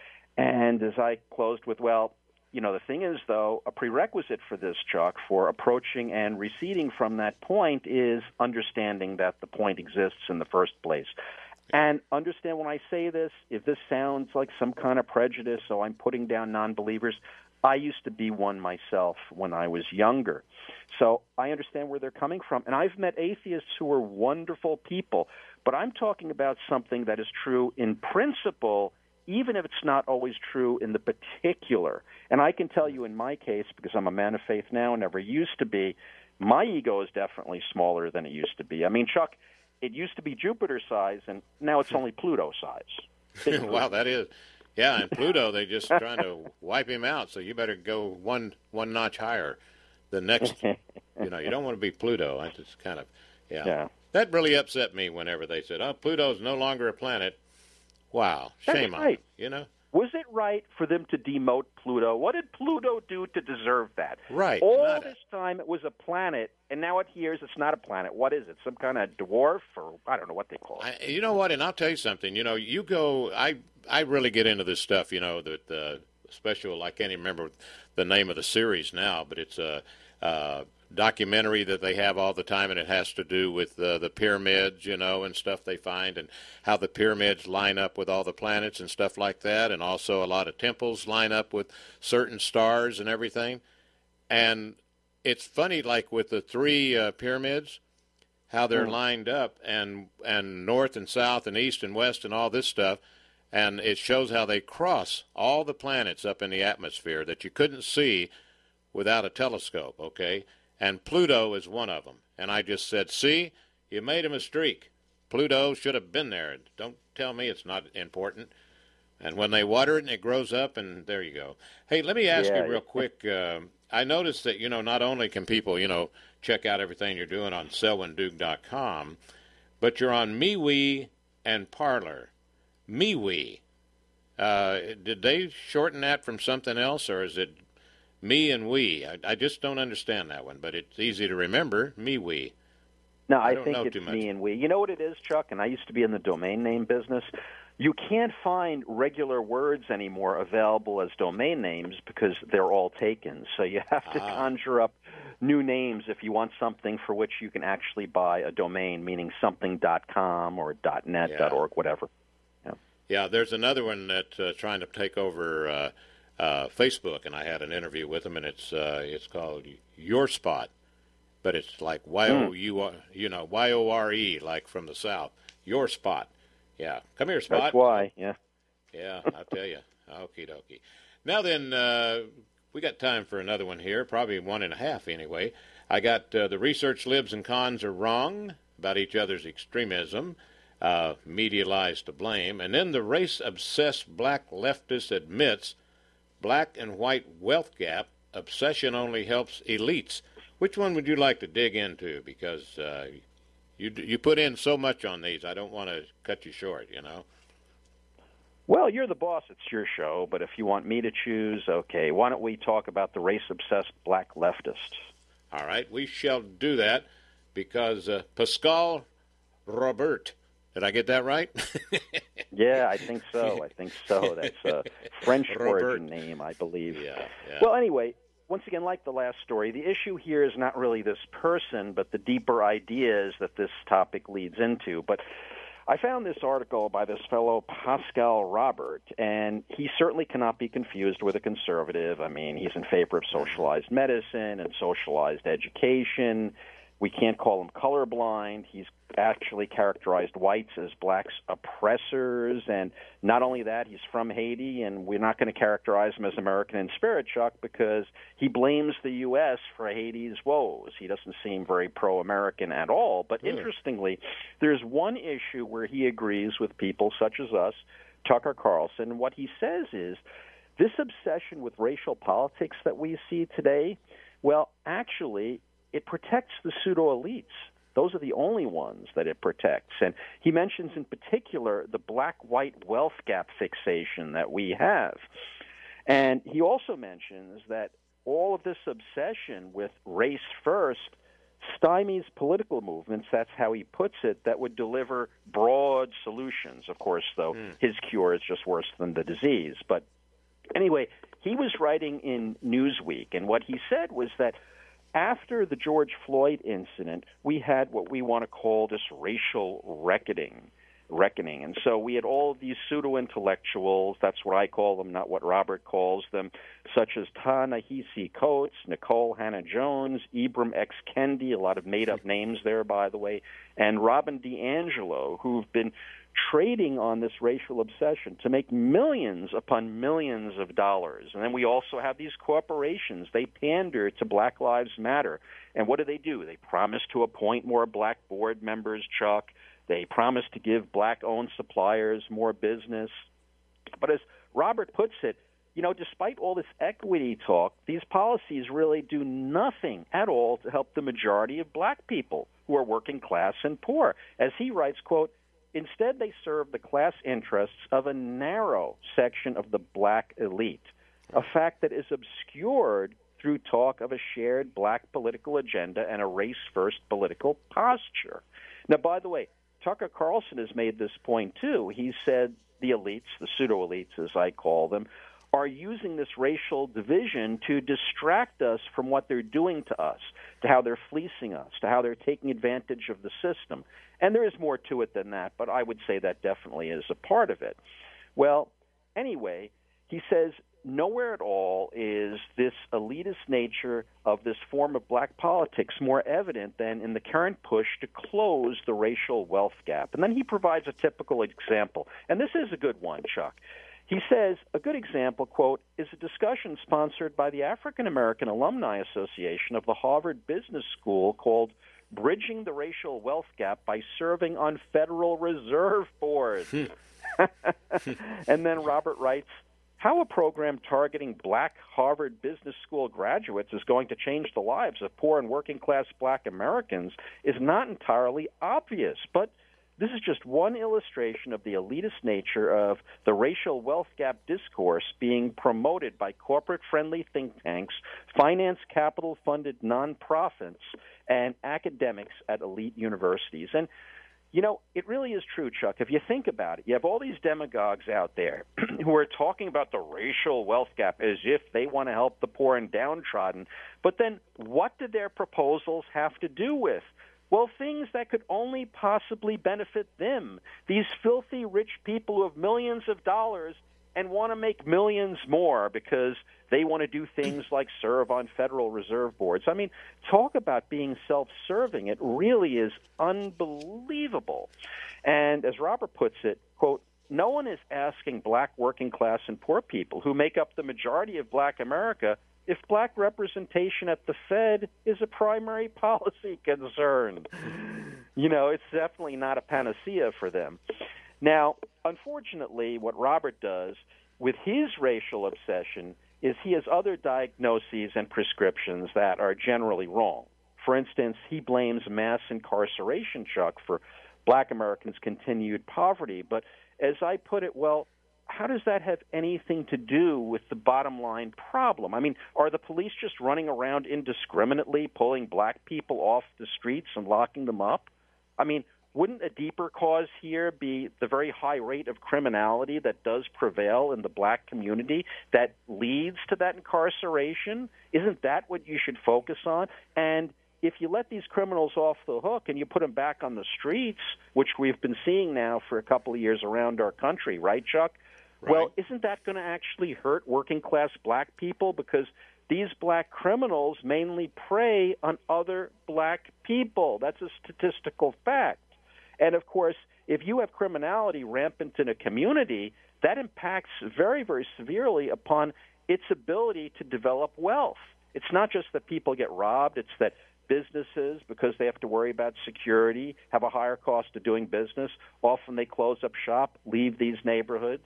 And as I closed with, well, you know, the thing is, though, a prerequisite for this, Chuck, for approaching and receding from that point is understanding that the point exists in the first place. And understand when I say this, if this sounds like some kind of prejudice, so I'm putting down non-believers, I used to be one myself when I was younger. So I understand where they're coming from. And I've met atheists who are wonderful people, but I'm talking about something that is true in principle, even if it's not always true in the particular. And I can tell you in my case, because I'm a man of faith now and never used to be, my ego is definitely smaller than it used to be. I mean, Chuck, it used to be Jupiter size, and now it's only Pluto size. Wow, that is. Yeah, and Pluto, they're just trying to wipe him out, so you better go one one notch higher. The next, you know, you don't want to be Pluto. That's just kind of, yeah. Yeah. That really upset me whenever they said, oh, Pluto's no longer a planet. Wow, That's shame on right. them, you know? Was it right for them to demote Pluto? What did Pluto do to deserve that? Right. All not this time it was a planet, and now it hears it's not a planet. What is it? Some kind of dwarf, or I don't know what they call it. I, you know what? And I'll tell you something. You know, you go. I I really get into this stuff. You know, that the special. I can't even remember the name of the series now, but it's a. Uh, documentary that they have all the time, and it has to do with uh, the pyramids, you know, and stuff they find, and how the pyramids line up with all the planets and stuff like that, and also a lot of temples line up with certain stars and everything. And it's funny, like with the three uh, pyramids, how they're mm. lined up, and and north and south and east and west and all this stuff, and it shows how they cross all the planets up in the atmosphere that you couldn't see without a telescope, okay? And Pluto is one of them. And I just said, see, you made a mistake. Pluto should have been there. Don't tell me it's not important. And when they water it and it grows up, and there you go. Hey, let me ask yeah, you real yeah. quick. Uh, I noticed that, you know, not only can people, you know, check out everything you're doing on selwyn duke dot com, but you're on MeWe and Parler. MeWe. Uh, did they shorten that from something else, or is it Me and we? I, I just don't understand that one, but it's easy to remember. Me, we. No, I, I don't think know it's too much. me and we. You know what it is, Chuck? And I used to be in the domain name business. You can't find regular words anymore available as domain names because they're all taken. So you have to Ah. conjure up new names if you want something for which you can actually buy a domain, meaning something dot com or .net, Yeah. .org, whatever. Yeah. Yeah, there's another one that's uh, trying to take over uh, uh, Facebook, and I had an interview with them, and it's uh, it's called Your Spot, but it's like Y O U R, you know, Y O R E, like from the South. Your Spot. Yeah, come here, Spot. That's why, yeah. Yeah, I'll tell you. Okie dokie. Now then, uh, we got time for another one here, probably one and a half anyway. I got uh, the research libs and cons are wrong about each other's extremism. Uh, media lies to blame. And then the race-obsessed black leftist admits black and white wealth gap, obsession only helps elites. Which one would you like to dig into? Because uh, you you put in so much on these, I don't want to cut you short, you know. Well, you're the boss. It's your show. But if you want me to choose, okay, why don't we talk about the race-obsessed black leftists? All right, we shall do that because uh, Pascal Robert, did I get that right? Yeah, I think so. I think so. That's a French Robert. origin name, I believe. Yeah, yeah. Well, anyway, once again, like the last story, the issue here is not really this person, but the deeper ideas that this topic leads into. But I found this article by this fellow Pascal Robert, and he certainly cannot be confused with a conservative. I mean, he's in favor of socialized medicine and socialized education. We can't call him colorblind. He's actually characterized whites as blacks' oppressors. And not only that, he's from Haiti, and we're not going to characterize him as American in spirit, Chuck, because he blames the U S for Haiti's woes. He doesn't seem very pro-American at all. But interestingly, there's one issue where he agrees with people such as us, Tucker Carlson. What he says is this obsession with racial politics that we see today, well, actually, it protects the pseudo-elites. Those are the only ones that it protects. And he mentions in particular the black-white wealth gap fixation that we have. And he also mentions that all of this obsession with race first stymies political movements, that's how he puts it, that would deliver broad solutions. Of course, though, mm. his cure is just worse than the disease. But anyway, he was writing in Newsweek, and what he said was that after the George Floyd incident, we had what we want to call this racial reckoning. reckoning. And so we had all of these pseudo-intellectuals, that's what I call them, not what Robert calls them, such as Ta-Nehisi Coates, Nicole Hannah-Jones, Ibram X. Kendi, a lot of made-up names there, by the way, and Robin DiAngelo, who've been trading on this racial obsession to make millions upon millions of dollars. And then we also have these corporations. They pander to Black Lives Matter. And what do they do? They promise to appoint more black board members, Chuck. They promise to give black-owned suppliers more business. But as Robert puts it, you know, despite all this equity talk, these policies really do nothing at all to help the majority of black people who are working class and poor. As he writes, quote, instead they serve the class interests of a narrow section of the black elite, a fact that is obscured through talk of a shared black political agenda and a race-first political posture. Now, by the way, Tucker Carlson has made this point, too. He said the elites, the pseudo-elites as I call them, are using this racial division to distract us from what they're doing to us, to how they're fleecing us, to how they're taking advantage of the system. And there is more to it than that, but I would say that definitely is a part of it. Well, anyway, he says nowhere at all is this elitist nature of this form of black politics more evident than in the current push to close the racial wealth gap. And then he provides a typical example, and this is a good one, Chuck. He says a good example, quote, is a discussion sponsored by the African American Alumni Association of the Harvard Business School called Bridging the Racial Wealth Gap by Serving on Federal Reserve Boards. And then Robert writes, how a program targeting black Harvard Business School graduates is going to change the lives of poor and working-class black Americans is not entirely obvious, but this is just one illustration of the elitist nature of the racial wealth gap discourse being promoted by corporate-friendly think tanks, finance capital-funded nonprofits, and academics at elite universities. And, you know, it really is true, Chuck. If you think about it, you have all these demagogues out there who are talking about the racial wealth gap as if they want to help the poor and downtrodden. But then what do their proposals have to do with? Well, things that could only possibly benefit them, these filthy rich people who have millions of dollars and want to make millions more because they want to do things like serve on Federal Reserve Boards. I mean, talk about being self-serving. It really is unbelievable. And as Robert puts it, quote, no one is asking black working class and poor people who make up the majority of black America if black representation at the Fed is a primary policy concern. You know, it's definitely not a panacea for them. Now, unfortunately, what Robert does with his racial obsession is he has other diagnoses and prescriptions that are generally wrong. For instance, he blames mass incarceration, Chuck, for black Americans' continued poverty. But as I put it, well, how does that have anything to do with the bottom line problem? I mean, are the police just running around indiscriminately, pulling black people off the streets and locking them up? I mean, wouldn't a deeper cause here be the very high rate of criminality that does prevail in the black community that leads to that incarceration? Isn't that what you should focus on? And if you let these criminals off the hook and you put them back on the streets, which we've been seeing now for a couple of years around our country, right, Chuck? Right. Well, isn't that going to actually hurt working-class black people? Because these black criminals mainly prey on other black people. That's a statistical fact. And, of course, if you have criminality rampant in a community, that impacts very, very severely upon its ability to develop wealth. It's not just that people get robbed. It's that businesses, because they have to worry about security, have a higher cost of doing business. Often they close up shop, leave these neighborhoods.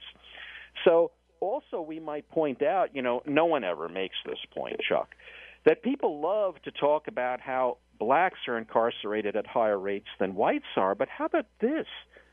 So also we might point out, you know, no one ever makes this point, Chuck, that people love to talk about how blacks are incarcerated at higher rates than whites are. But how about this?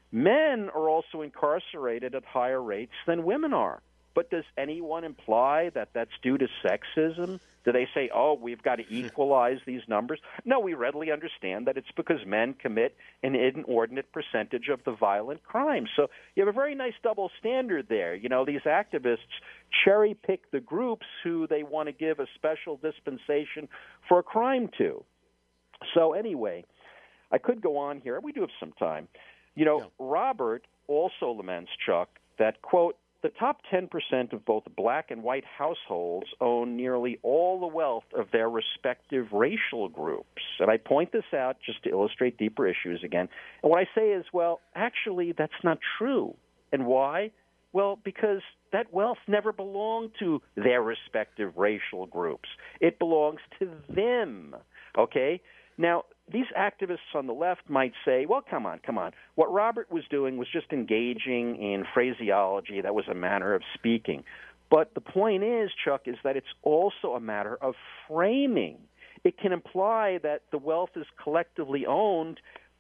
Men are also incarcerated at higher rates than women are. But does anyone imply that that's due to sexism? Do they say, oh, we've got to equalize these numbers? No, we readily understand that it's because men commit an inordinate percentage of the violent crimes. So you have a very nice double standard there. You know, these activists cherry-pick the groups who they want to give a special dispensation for a crime to. So anyway, I could go on here. We do have some time. You know, yeah. Robert also laments, Chuck, that, quote, the top ten percent of both black and white households own nearly all the wealth of their respective racial groups. And I point this out just to illustrate deeper issues again. And what I say is, well, actually, that's not true. And why? Well, because that wealth never belonged to their respective racial groups. It belongs to them, okay? Now, these activists on the left might say, well, come on, come on. What Robert was doing was just engaging in phraseology that was a manner of speaking. But the point is, Chuck, is that it's also a matter of framing. It can imply that the wealth is collectively owned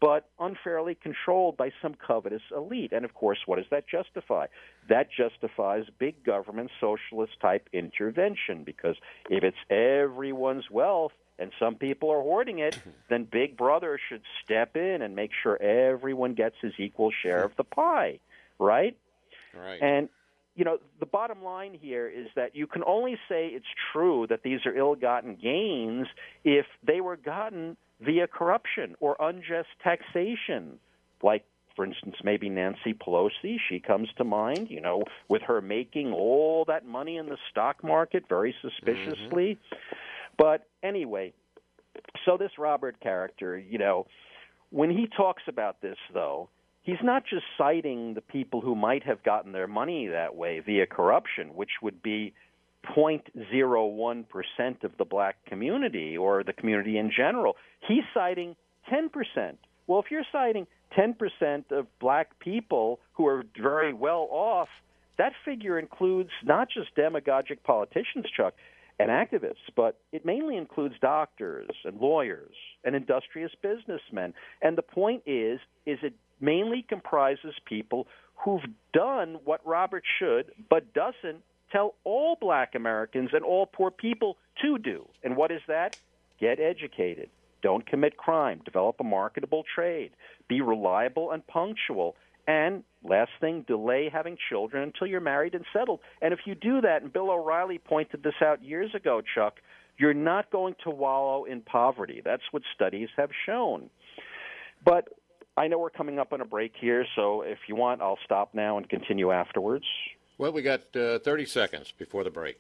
but unfairly controlled by some covetous elite. And, of course, what does that justify? That justifies big government socialist-type intervention, because if it's everyone's wealth and some people are hoarding it, then Big Brother should step in and make sure everyone gets his equal share of the pie, right? Right. And, you know, the bottom line here is that you can only say it's true that these are ill-gotten gains if they were gotten via corruption or unjust taxation. Like, for instance, maybe Nancy Pelosi, she comes to mind, you know, with her making all that money in the stock market very suspiciously. Mm-hmm. But anyway, so this Robert character, you know, when he talks about this, though, he's not just citing the people who might have gotten their money that way via corruption, which would be zero point zero one percent of the black community or the community in general. He's citing ten percent. Well, if you're citing ten percent of black people who are very well off, that figure includes not just demagogic politicians, Chuck, and activists, but it mainly includes doctors and lawyers and industrious businessmen. And the point is, is it mainly comprises people who've done what Robert should, but doesn't tell all black Americans and all poor people to do. And what is that? Get educated. Don't commit crime. Develop a marketable trade. Be reliable and punctual. And last thing, delay having children until you're married and settled. And if you do that, and Bill O'Reilly pointed this out years ago, Chuck, you're not going to wallow in poverty. That's what studies have shown. But I know we're coming up on a break here, so if you want, I'll stop now and continue afterwards. Well, we got uh, thirty seconds before the break.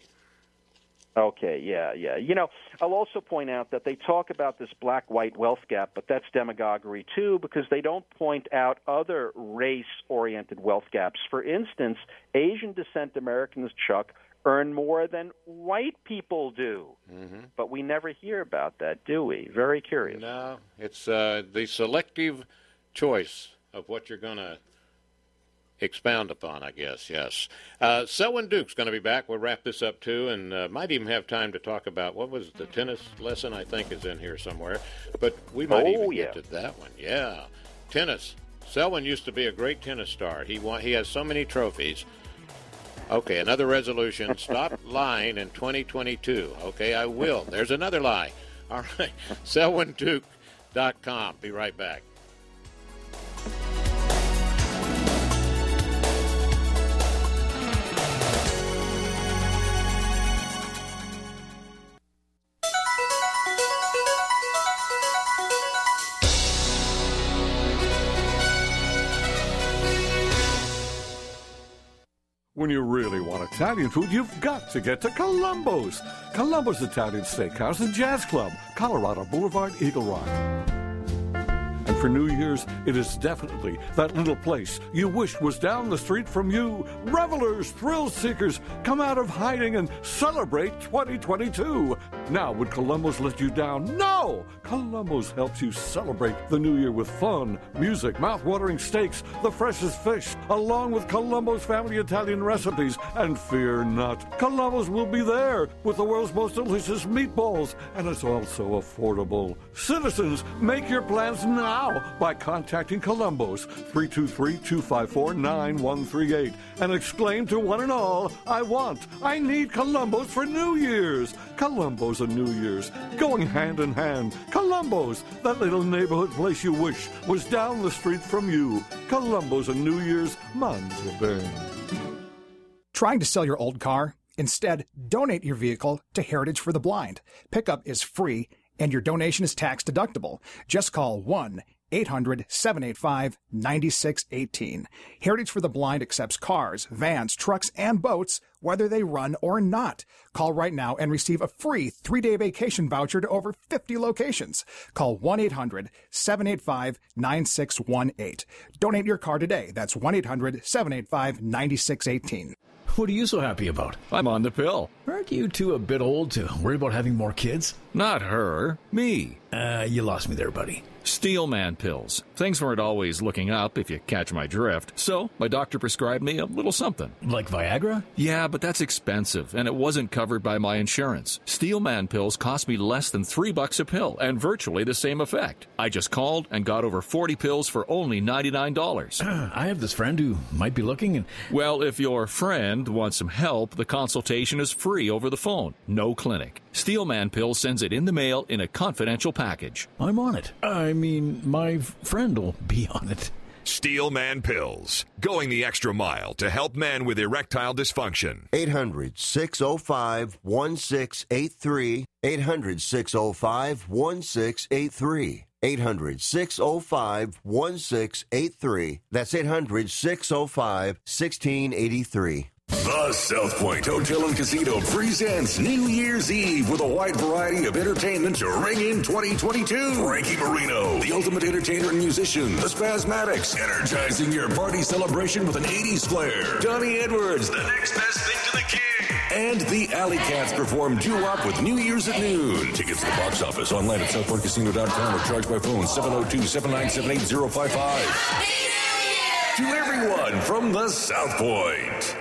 Okay, yeah, yeah. You know, I'll also point out that they talk about this black-white wealth gap, but that's demagoguery, too, because they don't point out other race-oriented wealth gaps. For instance, Asian descent Americans, Chuck, earn more than white people do. Mm-hmm. But we never hear about that, do we? Very curious. No, it's uh, the selective choice of what you're going to expound upon, I guess, yes. Uh, Selwyn Duke's going to be back. We'll wrap this up, too, and uh, might even have time to talk about, what was the tennis lesson, I think, is in here somewhere. But we might oh, even yeah. get to that one. Yeah, tennis. Selwyn used to be a great tennis star. He won, he has so many trophies. Okay, another resolution. Stop lying in twenty twenty-two. Okay, I will. There's another lie. All right, Selwyn Duke dot com. Be right back. When you really want Italian food, you've got to get to Columbo's. Columbo's Italian Steakhouse and Jazz Club, Colorado Boulevard, Eagle Rock. And for New Year's, it is definitely that little place you wish was down the street from you. Revelers, thrill seekers, come out of hiding and celebrate twenty twenty-two. Now, would Columbo's let you down? No! Columbo's helps you celebrate the new year with fun, music, mouth-watering steaks, the freshest fish, along with Columbo's family Italian recipes. And fear not, Columbo's will be there with the world's most delicious meatballs, and it's also affordable. Citizens, make your plans now by contacting Columbo's three two three, two five four, nine one three eight and exclaim to one and all, I want, I need Columbo's for New Year's. Columbo's and New Year's, going hand in hand. Columbo's, that little neighborhood place you wish was down the street from you. Columbo's and New Year's, mangia bene. Trying to sell your old car? Instead, donate your vehicle to Heritage for the Blind. Pickup is free, and your donation is tax deductible. Just call one eight hundred, seven eight five, nine six one eight. Heritage for the Blind accepts cars, vans, trucks, and boats, whether they run or not. Call right now and receive a free three-day vacation voucher to over fifty locations. Call one eight hundred, seven eight five, nine six one eight. Donate your car today. That's one eight hundred, seven eight five, nine six one eight. What are you so happy about? I'm on the pill. Aren't you two a bit old to worry about having more kids? Not her, me. Uh, you lost me there, buddy. Steelman pills. Things weren't always looking up, if you catch my drift. So, my doctor prescribed me a little something. Like Viagra? Yeah, but that's expensive, and it wasn't covered by my insurance. Steelman pills cost me less than three bucks a pill, and virtually the same effect. I just called and got over forty pills for only ninety-nine dollars. I have this friend who might be looking and... Well, if your friend wants some help, the consultation is free over the phone. No clinic. Steelman Pill sends it in the mail in a confidential package. I'm on it. I mean, my friend will be on it. Steelman Pills, going the extra mile to help men with erectile dysfunction. eight hundred, six oh five, one six eight three. eight hundred, six oh five, one six eight three. eight hundred, six oh five, one six eight three. That's eight hundred, six oh five, one six eight three. The South Point Hotel and Casino presents New Year's Eve with a wide variety of entertainment to ring in twenty twenty-two. Frankie Marino, the ultimate entertainer and musician. The Spasmatics, energizing your party celebration with an eighties flair. Donnie Edwards, the next best thing to the king. And the Alley Cats perform doo-wop with New Year's at noon. Tickets to the box office online at south point casino dot com or charged by phone seven oh two, seven nine seven, eight oh five five. To everyone from the South Point.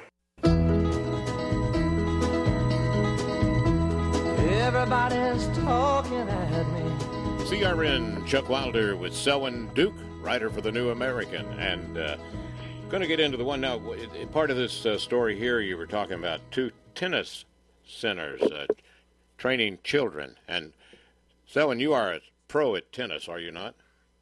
Everybody's talking at me. C R N Chuck Wilder with Selwyn Duke, writer for The New American. And uh, going to get into the one now. Part of this uh, story here, you were talking about two tennis centers uh, training children. And Selwyn, you are a pro at tennis, are you not?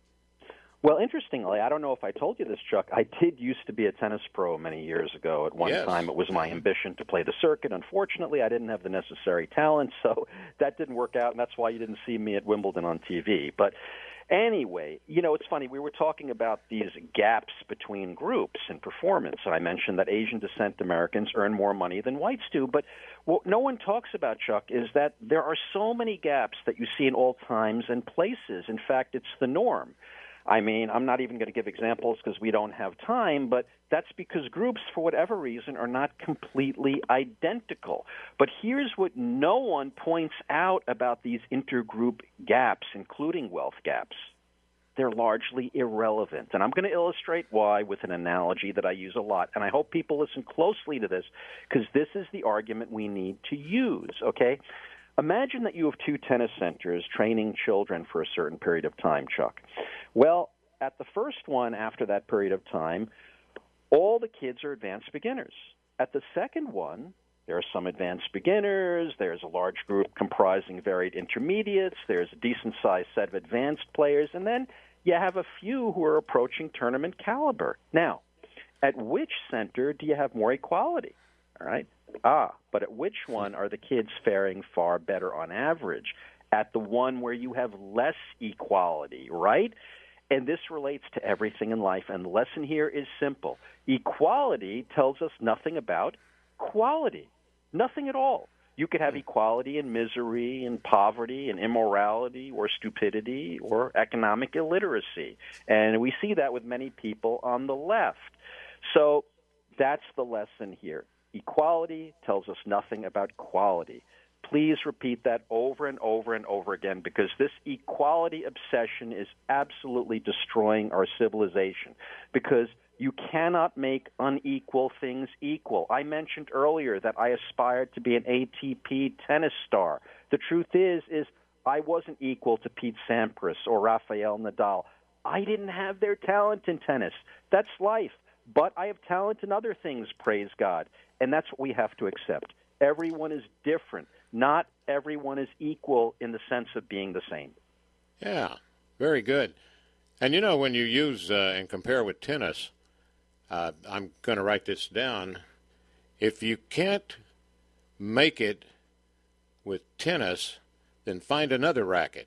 Well, interestingly, I don't know if I told you this, Chuck. I did used to be a tennis pro many years ago. At one yes. time, it was my ambition to play the circuit. Unfortunately, I didn't have the necessary talent, so that didn't work out, and that's why you didn't see me at Wimbledon on T V. But anyway, you know, it's funny. We were talking about these gaps between groups in performance, and I mentioned that Asian descent Americans earn more money than whites do. But what no one talks about, Chuck, is that there are so many gaps that you see in all times and places. In fact, it's the norm. I mean, I'm not even going to give examples because we don't have time, but that's because groups, for whatever reason, are not completely identical. But here's what no one points out about these intergroup gaps, including wealth gaps. They're largely irrelevant. And I'm going to illustrate why with an analogy that I use a lot. And I hope people listen closely to this because this is the argument we need to use, okay? Imagine that you have two tennis centers training children for a certain period of time, Chuck. Well, at the first one, after that period of time, all the kids are advanced beginners. At the second one, there are some advanced beginners, there's a large group comprising varied intermediates, there's a decent-sized set of advanced players, and then you have a few who are approaching tournament caliber. Now, at which center do you have more equality? All right? Ah, but at which one are the kids faring far better on average? At the one where you have less equality, right? And this relates to everything in life. And the lesson here is simple. Equality tells us nothing about quality, nothing at all. You could have equality in misery and poverty and immorality or stupidity or economic illiteracy. And we see that with many people on the left. So that's the lesson here. Equality tells us nothing about quality. Please repeat that over and over and over again because this equality obsession is absolutely destroying our civilization because you cannot make unequal things equal. I mentioned earlier that I aspired to be an A T P tennis star. The truth is, is I wasn't equal to Pete Sampras or Rafael Nadal. I didn't have their talent in tennis. That's life. But I have talent in other things, praise God. And that's what we have to accept. Everyone is different. Not everyone is equal in the sense of being the same. Yeah, very good. And, you know, when you use uh, and compare with tennis, uh, I'm going to write this down. If you can't make it with tennis, then find another racket.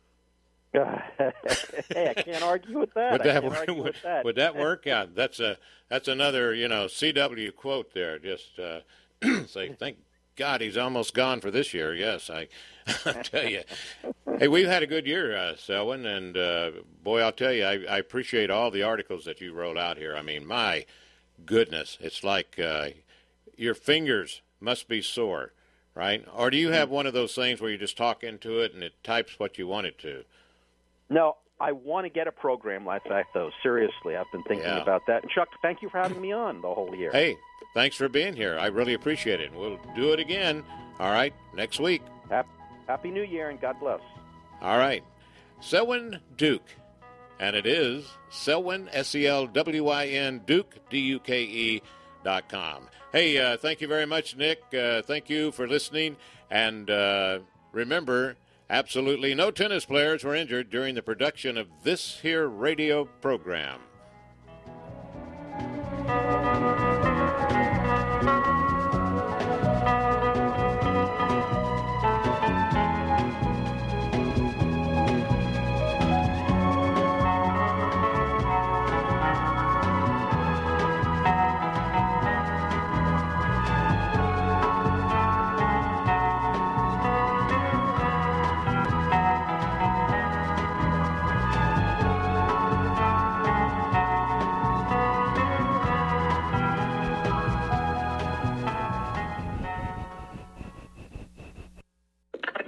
Hey, I can't argue with that. Would that, I can't argue would, with that. would that work? Yeah, that's a that's another you know C W quote there. Just uh, say, thank God he's almost gone for this year. Yes, I, I tell you. Hey, we've had a good year, uh, Selwyn, and uh, boy, I'll tell you, I, I appreciate all the articles that you wrote out here. I mean, my goodness, it's like uh, your fingers must be sore, right? Or do you have one of those things where you just talk into it and it types what you want it to? No, I want to get a program like that, though. Seriously, I've been thinking Yeah. about that. And Chuck, thank you for having me on the whole year. Hey, thanks for being here. I really appreciate it. We'll do it again, all right, next week. Happy, Happy New Year, and God bless. All right. Selwyn Duke. And it is Selwyn, S E L W I N, Duke, D U K E, dot com. Hey, uh, thank you very much, Nick. Uh, thank you for listening. And uh, remember, absolutely no tennis players were injured during the production of this here radio program.